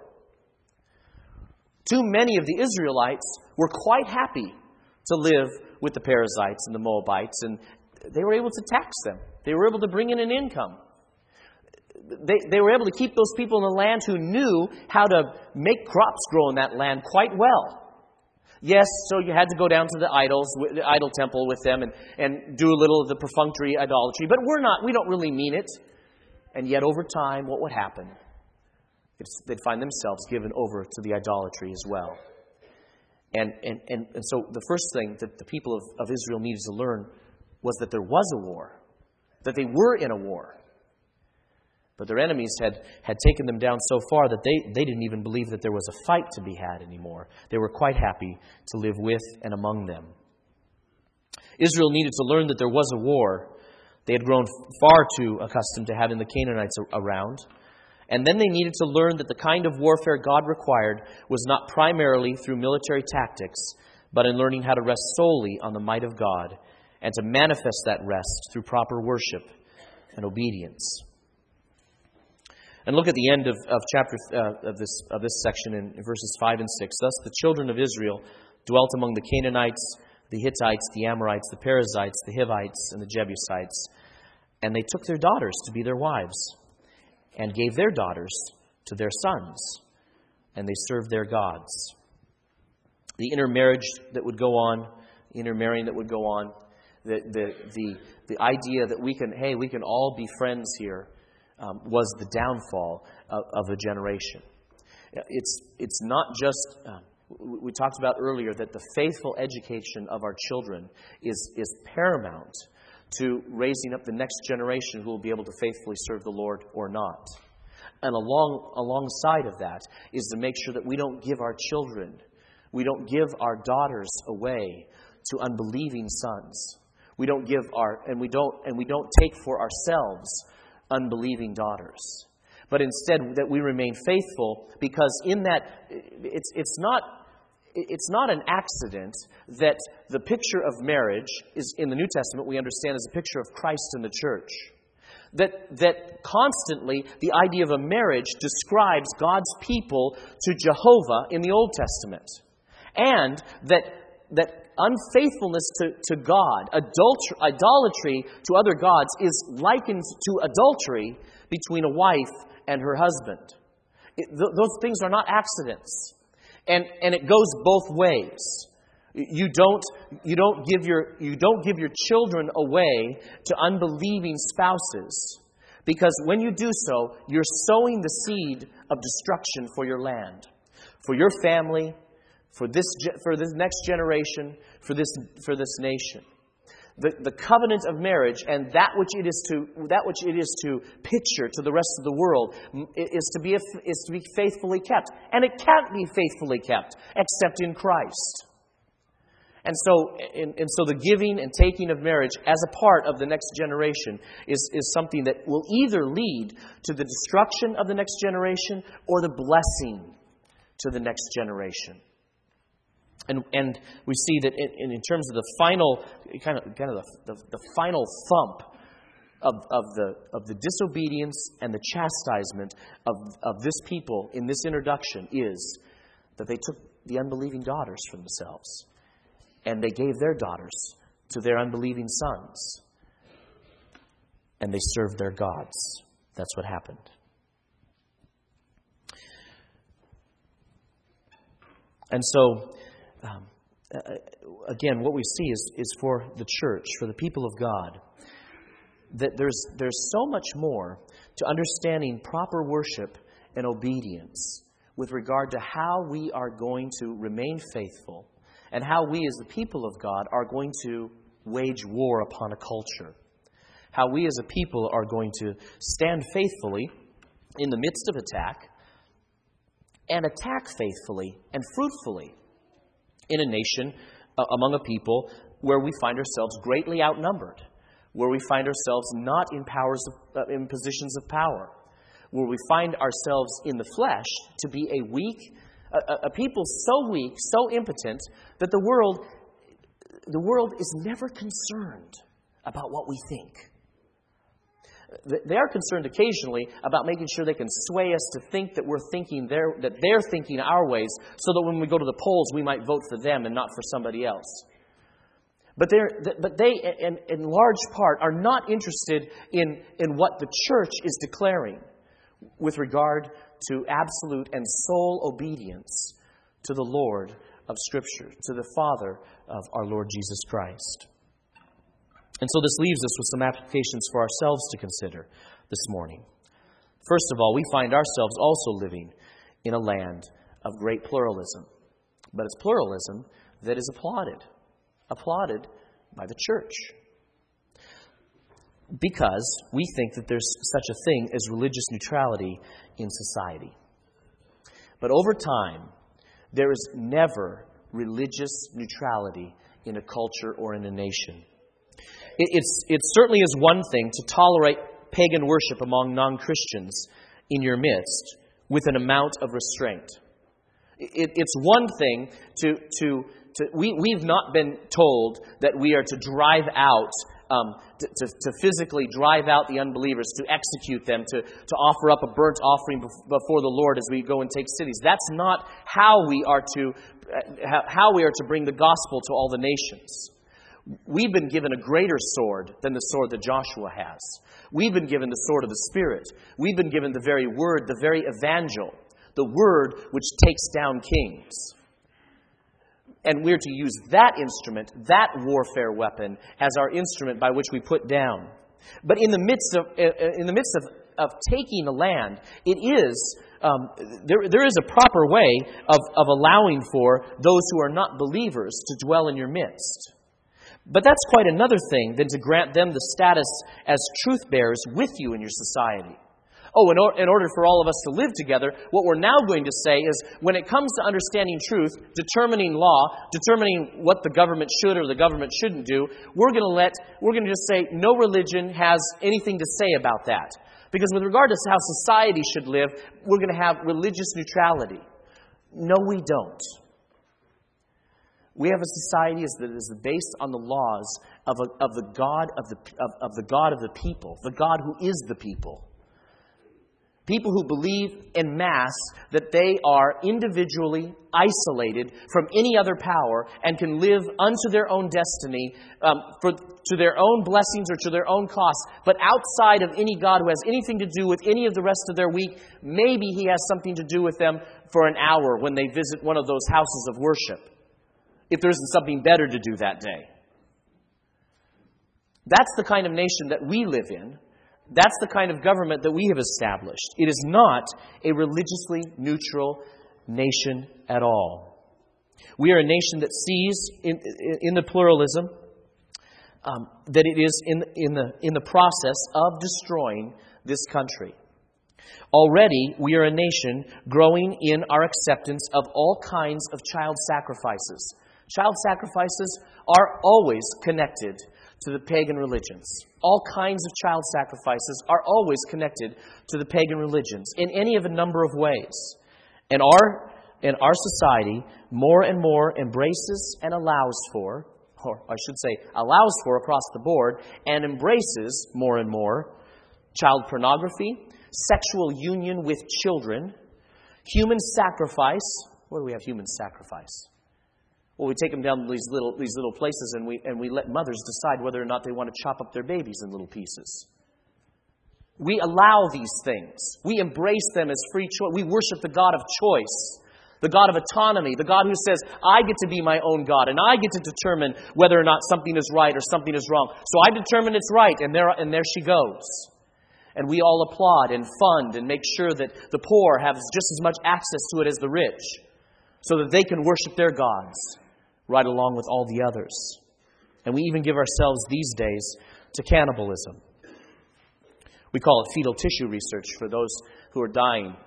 Too many of the Israelites were quite happy to live with the Perizzites and the Moabites, and they were able to tax them. They were able to bring in an income. They, they were able to keep those people in the land who knew how to make crops grow in that land quite well. Yes, so you had to go down to the idols, the idol temple with them and, and do a little of the perfunctory idolatry. But we're not, we don't really mean it. And yet over time, what would happen? It's, they'd find themselves given over to the idolatry as well. And, and, and, and so the first thing that the people of, of Israel needed to learn was that there was a war, that they were in a war. But their enemies had, had taken them down so far that they, they didn't even believe that there was a fight to be had anymore. They were quite happy to live with and among them. Israel needed to learn that there was a war. They had grown far too accustomed to having the Canaanites around. And then they needed to learn that the kind of warfare God required was not primarily through military tactics, but in learning how to rest solely on the might of God and to manifest that rest through proper worship and obedience. And look at the end of, of chapter uh, of this of this section in, in verses five and six. Thus the children of Israel dwelt among the Canaanites, the Hittites, the Amorites, the Perizzites, the Hivites, and the Jebusites. And they took their daughters to be their wives, and gave their daughters to their sons, and they served their gods. The intermarriage that would go on, the intermarrying that would go on, the the the, the idea that we can, hey, we can all be friends here, Um, was the downfall of, of a generation. It's it's not just, uh, we talked about earlier that the faithful education of our children is, is paramount to raising up the next generation who will be able to faithfully serve the Lord or not. And along alongside of that is to make sure that we don't give our children, we don't give our daughters away to unbelieving sons. We don't give our, and we don't, and we don't take for ourselves unbelieving daughters, but instead that we remain faithful, because in that it's it's not it's not an accident that the picture of marriage is in the New Testament we understand as a picture of Christ and the church. That that constantly the idea of a marriage describes God's people to Jehovah in the Old Testament, and that that unfaithfulness to, to God, adultery, idolatry to other gods, is likened to adultery between a wife and her husband. It, th- those things are not accidents. And, and it goes both ways. You don't, you don't give your, you don't give your children away to unbelieving spouses, because when you do so, you're sowing the seed of destruction for your land, for your family, for this for this next generation, for this for this nation. The the covenant of marriage and that which it is to that which it is to picture to the rest of the world is to be is to be faithfully kept, and it can't be faithfully kept except in Christ. And so, and, and so the giving and taking of marriage as a part of the next generation is, is something that will either lead to the destruction of the next generation or the blessing to the next generation. And and we see that in, in terms of the final kind of kind of the, the, the final thump of, of the of the disobedience and the chastisement of, of this people in this introduction is that they took the unbelieving daughters for themselves, and they gave their daughters to their unbelieving sons, and they served their gods. That's what happened. And so, Um, again, what we see is, is for the church, for the people of God, that there's there's so much more to understanding proper worship and obedience with regard to how we are going to remain faithful and how we as the people of God are going to wage war upon a culture. How we as a people are going to stand faithfully in the midst of attack, and attack faithfully and fruitfully in a nation, uh, among a people where we find ourselves greatly outnumbered, where we find ourselves not in powers of, uh, in positions of power, where we find ourselves in the flesh to be a weak, a, a people so weak, so impotent, that the world, the world is never concerned about what we think. They are concerned occasionally about making sure they can sway us to think that we're thinking their, that they're thinking our ways, so that when we go to the polls, we might vote for them and not for somebody else. But they're, but they, in, in large part, are not interested in, in what the church is declaring with regard to absolute and sole obedience to the Lord of Scripture, to the Father of our Lord Jesus Christ. And so this leaves us with some applications for ourselves to consider this morning. First of all, we find ourselves also living in a land of great pluralism. But it's pluralism that is applauded. Applauded by the church. Because we think that there's such a thing as religious neutrality in society. But over time, there is never religious neutrality in a culture or in a nation. It's, it certainly is one thing to tolerate pagan worship among non-Christians in your midst with an amount of restraint. It, it's one thing to... to, to we, we've not been told that we are to drive out, um, to, to, to physically drive out the unbelievers, to execute them, to, to offer up a burnt offering before the Lord as we go and take cities. That's not how we are to, how we are to bring the gospel to all the nations. We've been given a greater sword than the sword that Joshua has. We've been given the sword of the Spirit. We've been given the very word, the very evangel, the word which takes down kings. And we're to use that instrument, that warfare weapon, as our instrument by which we put down. But in the midst of in the midst of, of taking a land, it is um, there. There is a proper way of, of allowing for those who are not believers to dwell in your midst. But that's quite another thing than to grant them the status as truth bearers with you in your society. Oh, in, or, in order for all of us to live together, what we're now going to say is when it comes to understanding truth, determining law, determining what the government should or the government shouldn't do, we're going to let, we're going to just say no religion has anything to say about that. Because with regard to how society should live, we're going to have religious neutrality. No, we don't. We have a society that is based on the laws of, a, of the God of the of, of the God of the people, the God who is the people. People who believe en masse that they are individually isolated from any other power and can live unto their own destiny, um, for to their own blessings or to their own cost, but outside of any God who has anything to do with any of the rest of their week. Maybe He has something to do with them for an hour when they visit one of those houses of worship, if there isn't something better to do that day. That's the kind of nation that we live in. That's the kind of government that we have established. It is not a religiously neutral nation at all. We are a nation that sees in, in the pluralism um, that it is in, in, the, in the process of destroying this country. Already, we are a nation growing in our acceptance of all kinds of child sacrifices. Child sacrifices are always connected to the pagan religions. All kinds of child sacrifices are always connected to the pagan religions in any of a number of ways. And our, and our society more and more embraces and allows for, or I should say allows for across the board, and embraces more and more child pornography, sexual union with children, human sacrifice. Where do we have human sacrifice? Well, we take them down to these little these little places and we and we let mothers decide whether or not they want to chop up their babies in little pieces. We allow these things. We embrace them as free choice. We worship the God of choice, the God of autonomy, the God who says, I get to be my own God and I get to determine whether or not something is right or something is wrong. So I determine it's right, and there and there she goes. And we all applaud and fund and make sure that the poor have just as much access to it as the rich, so that they can worship their gods right along with all the others. And we even give ourselves these days to cannibalism. We call it fetal tissue research for those who are dying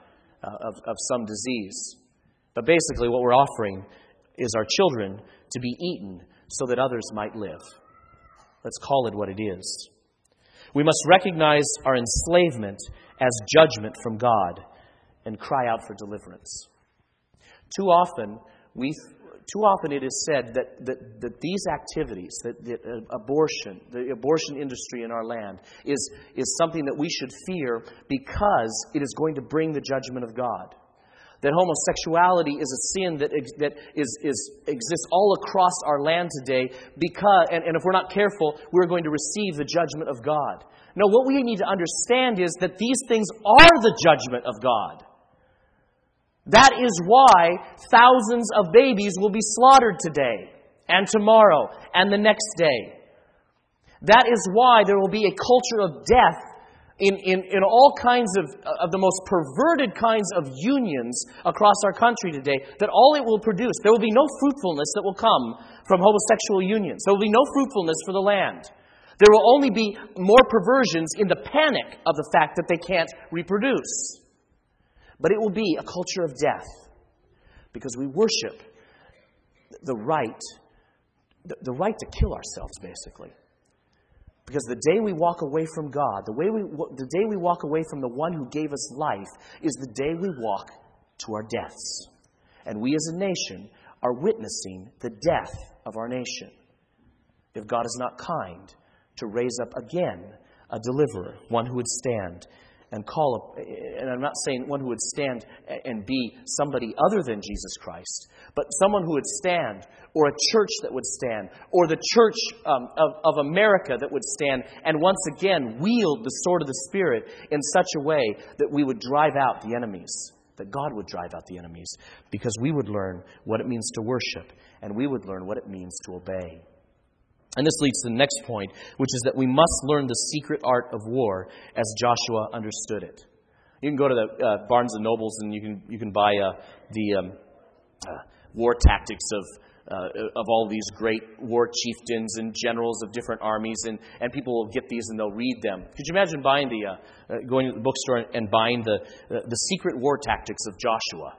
uh, of, of some disease. But basically what we're offering is our children to be eaten so that others might live. Let's call it what it is. We must recognize our enslavement as judgment from God and cry out for deliverance. Too often, we, too often it is said that, that, that these activities, that, that uh, abortion, the abortion industry in our land, is, is something that we should fear because it is going to bring the judgment of God. That homosexuality is a sin that that is, is exists all across our land today because, and, and if we're not careful, we're going to receive the judgment of God. No, what we need to understand is that these things are the judgment of God. That is why thousands of babies will be slaughtered today and tomorrow and the next day. That is why there will be a culture of death In, in, in all kinds of, of the most perverted kinds of unions across our country today, that all it will produce, there will be no fruitfulness that will come from homosexual unions. There will be no fruitfulness for the land. There will only be more perversions in the panic of the fact that they can't reproduce. But it will be a culture of death because we worship the right, the, the right to kill ourselves, basically. Because the day we walk away from God, the, way we, the day we walk away from the one who gave us life, is the day we walk to our deaths. And we as a nation are witnessing the death of our nation. If God is not kind to raise up again a deliverer, one who would stand and call up, and I'm not saying one who would stand and be somebody other than Jesus Christ, but someone who would stand, or a church that would stand, or the church um, of, of America that would stand, and once again wield the sword of the Spirit in such a way that we would drive out the enemies, that God would drive out the enemies, because we would learn what it means to worship, and we would learn what it means to obey. And this leads to the next point, which is that we must learn the secret art of war as Joshua understood it. You can go to the uh, Barnes and Nobles and you can you can buy uh, the um, uh, war tactics of uh, of all these great war chieftains and generals of different armies, and, and people will get these and they'll read them. Could you imagine buying the uh, uh, going to the bookstore and buying the uh, the secret war tactics of Joshua?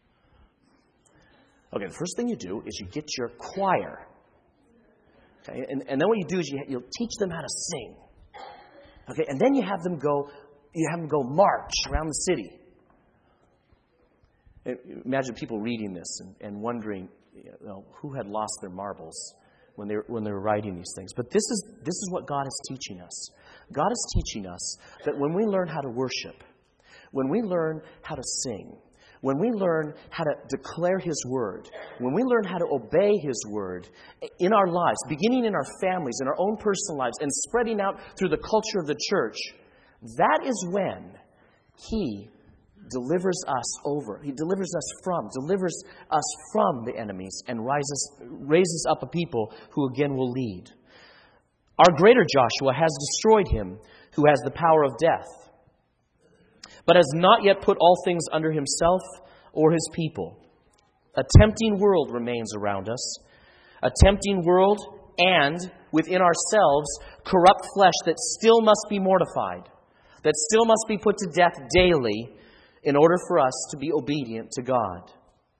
Okay, the first thing you do is you get your choir. Okay, and, and then what you do is you, you'll teach them how to sing. Okay, and then you have them go, you have them go march around the city. Imagine people reading this and, and wondering, you know, who had lost their marbles when they were, when they were writing these things. But this is this is what God is teaching us. God is teaching us that when we learn how to worship, when we learn how to sing, when we learn how to declare His Word, when we learn how to obey His Word in our lives, beginning in our families, in our own personal lives, and spreading out through the culture of the church, that is when He delivers us over. He delivers us from, delivers us from the enemies and rises, raises up a people who again will lead. Our greater Joshua has destroyed him who has the power of death, but has not yet put all things under himself or his people. A tempting world remains around us. A tempting world and, within ourselves, corrupt flesh that still must be mortified, that still must be put to death daily in order for us to be obedient to God.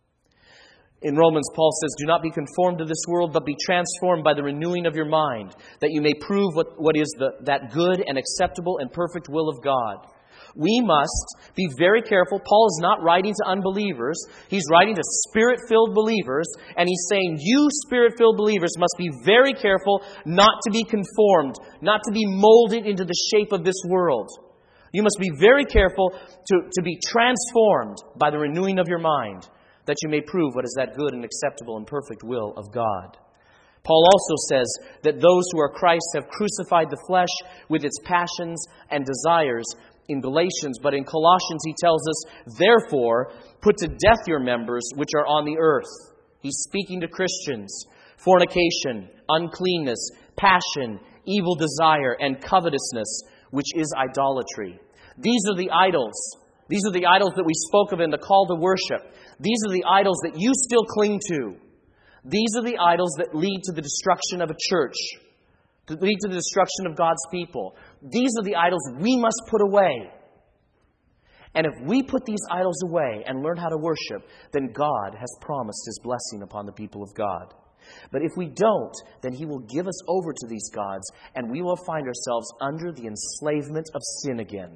In Romans, Paul says, "Do not be conformed to this world, but be transformed by the renewing of your mind, that you may prove what, what is the, that good and acceptable and perfect will of God." We must be very careful. Paul is not writing to unbelievers. He's writing to Spirit-filled believers. And he's saying, you Spirit-filled believers must be very careful not to be conformed, not to be molded into the shape of this world. You must be very careful to, to be transformed by the renewing of your mind, that you may prove what is that good and acceptable and perfect will of God. Paul also says that those who are Christ have crucified the flesh with its passions and desires in Galatians, but in Colossians he tells us, therefore, put to death your members which are on the earth. He's speaking to Christians. Fornication, uncleanness, passion, evil desire, and covetousness, which is idolatry. These are the idols. These are the idols that we spoke of in the call to worship. These are the idols that you still cling to. These are the idols that lead to the destruction of a church, that lead to the destruction of God's people. These are the idols we must put away. And if we put these idols away and learn how to worship, then God has promised His blessing upon the people of God. But if we don't, then He will give us over to these gods, and we will find ourselves under the enslavement of sin again.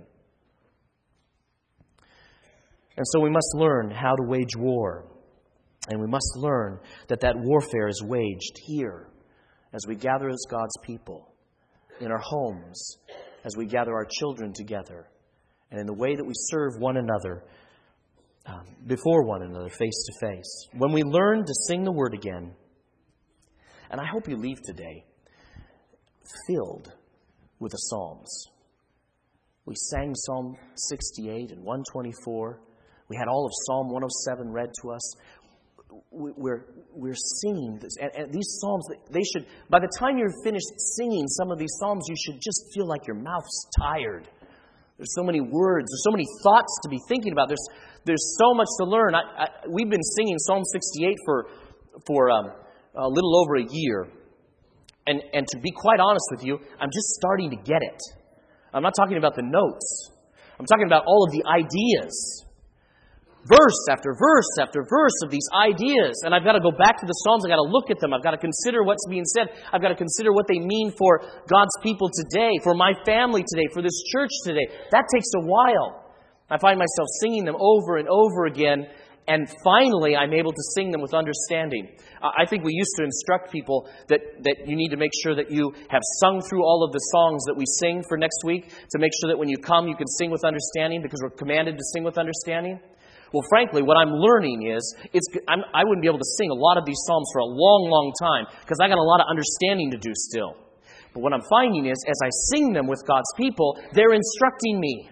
And so we must learn how to wage war. And we must learn that that warfare is waged here as we gather as God's people, in our homes, as we gather our children together, and in the way that we serve one another, um, before one another, face to face. When we learn to sing the Word again, and I hope you leave today filled with the Psalms. We sang Psalm sixty-eight and one twenty-four. We had all of Psalm one oh seven read to us. We're, we're singing this. And, and these Psalms, they should, by the time you're finished singing some of these Psalms, you should just feel like your mouth's tired. There's so many words. There's so many thoughts to be thinking about. There's there's so much to learn. I, I, we've been singing Psalm sixty-eight for for um, a little over a year. And, and to be quite honest with you, I'm just starting to get it. I'm not talking about the notes. I'm talking about all of the ideas. Verse after verse after verse of these ideas. And I've got to go back to the Psalms. I've got to look at them. I've got to consider what's being said. I've got to consider what they mean for God's people today, for my family today, for this church today. That takes a while. I find myself singing them over and over again. And finally, I'm able to sing them with understanding. I think we used to instruct people that, that you need to make sure that you have sung through all of the songs that we sing for next week, to make sure that when you come, you can sing with understanding, because we're commanded to sing with understanding. Well, frankly, what I'm learning is, it's, I'm, I wouldn't be able to sing a lot of these psalms for a long, long time, because I got a lot of understanding to do still. But what I'm finding is, as I sing them with God's people, they're instructing me.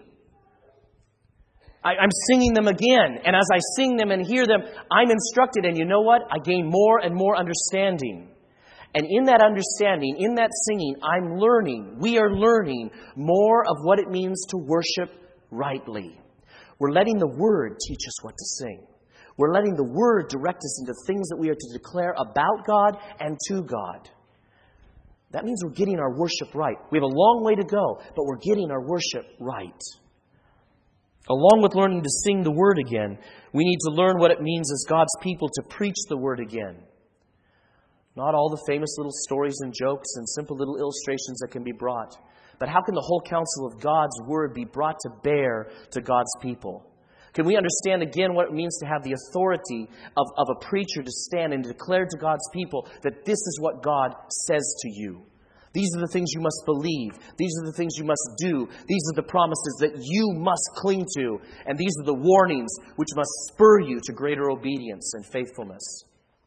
I, I'm singing them again, and as I sing them and hear them, I'm instructed, and you know what? I gain more and more understanding. And in that understanding, in that singing, I'm learning, we are learning more of what it means to worship rightly. We're letting the Word teach us what to sing. We're letting the Word direct us into things that we are to declare about God and to God. That means we're getting our worship right. We have a long way to go, but we're getting our worship right. Along with learning to sing the Word again, we need to learn what it means as God's people to preach the Word again. Not all the famous little stories and jokes and simple little illustrations that can be brought. But how can the whole counsel of God's Word be brought to bear to God's people? Can we understand again what it means to have the authority of, of a preacher to stand and declare to God's people that this is what God says to you? These are the things you must believe. These are the things you must do. These are the promises that you must cling to. And these are the warnings which must spur you to greater obedience and faithfulness.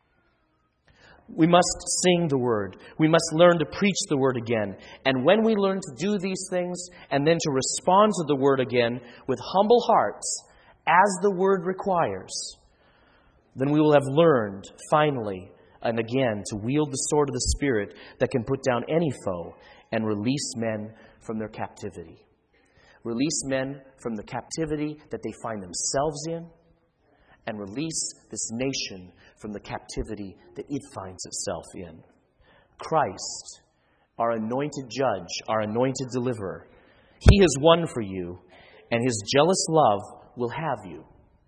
We must sing the Word. We must learn to preach the Word again. And when we learn to do these things and then to respond to the Word again with humble hearts, as the Word requires, then we will have learned, finally and again, to wield the sword of the Spirit that can put down any foe and release men from their captivity. Release men from the captivity that they find themselves in, and release this nation from the captivity that it finds itself in. Christ, our anointed judge, our anointed deliverer, He has won for you, and His jealous love will have you.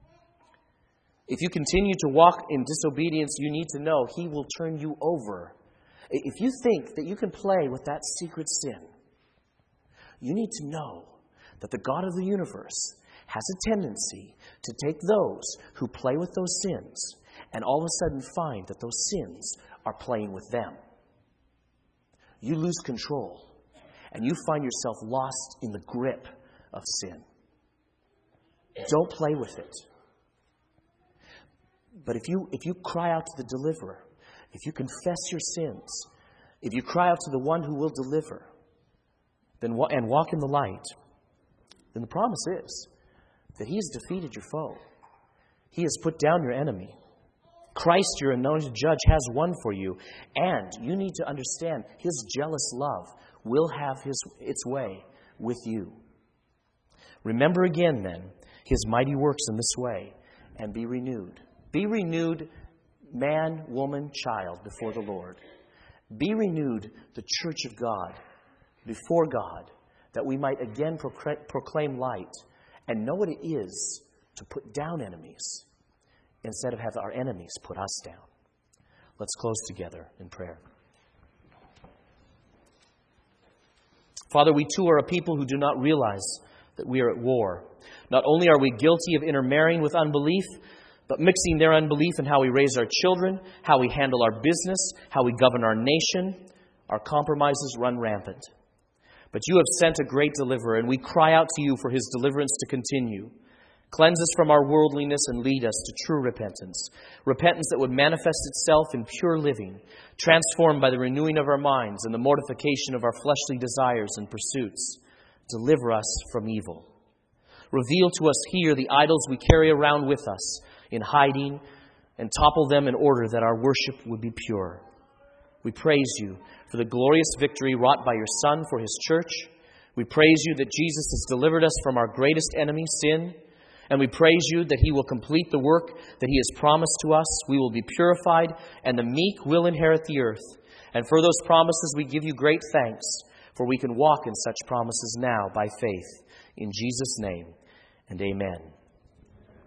If you continue to walk in disobedience, you need to know He will turn you over. If you think that you can play with that secret sin, you need to know that the God of the universe has a tendency to take those who play with those sins and all of a sudden find that those sins are playing with them. You lose control, and you find yourself lost in the grip of sin. Don't play with it. But if you if you cry out to the deliverer, if you confess your sins, if you cry out to the one who will deliver, then and walk in the light, then the promise is that He has defeated your foe. He has put down your enemy. Christ, your anointed judge, has won for you. And you need to understand His jealous love will have his its way with you. Remember again, then, His mighty works in this way, and be renewed. Be renewed, man, woman, child, before the Lord. Be renewed, the church of God, before God, that we might again proclaim light and know what it is to put down enemies instead of have our enemies put us down. Let's close together in prayer. Father, we too are a people who do not realize that we are at war. Not only are we guilty of intermarrying with unbelief, but mixing their unbelief in how we raise our children, how we handle our business, how we govern our nation, our compromises run rampant. But you have sent a great deliverer, and we cry out to you for his deliverance to continue. Cleanse us from our worldliness and lead us to true repentance. Repentance that would manifest itself in pure living, transformed by the renewing of our minds and the mortification of our fleshly desires and pursuits. Deliver us from evil. Reveal to us here the idols we carry around with us in hiding, and topple them in order that our worship would be pure. We praise you for the glorious victory wrought by your Son for his church. We praise you that Jesus has delivered us from our greatest enemy, sin. And we praise you that he will complete the work that he has promised to us. We will be purified, and the meek will inherit the earth. And for those promises we give you great thanks, for we can walk in such promises now by faith. In Jesus' name, and amen.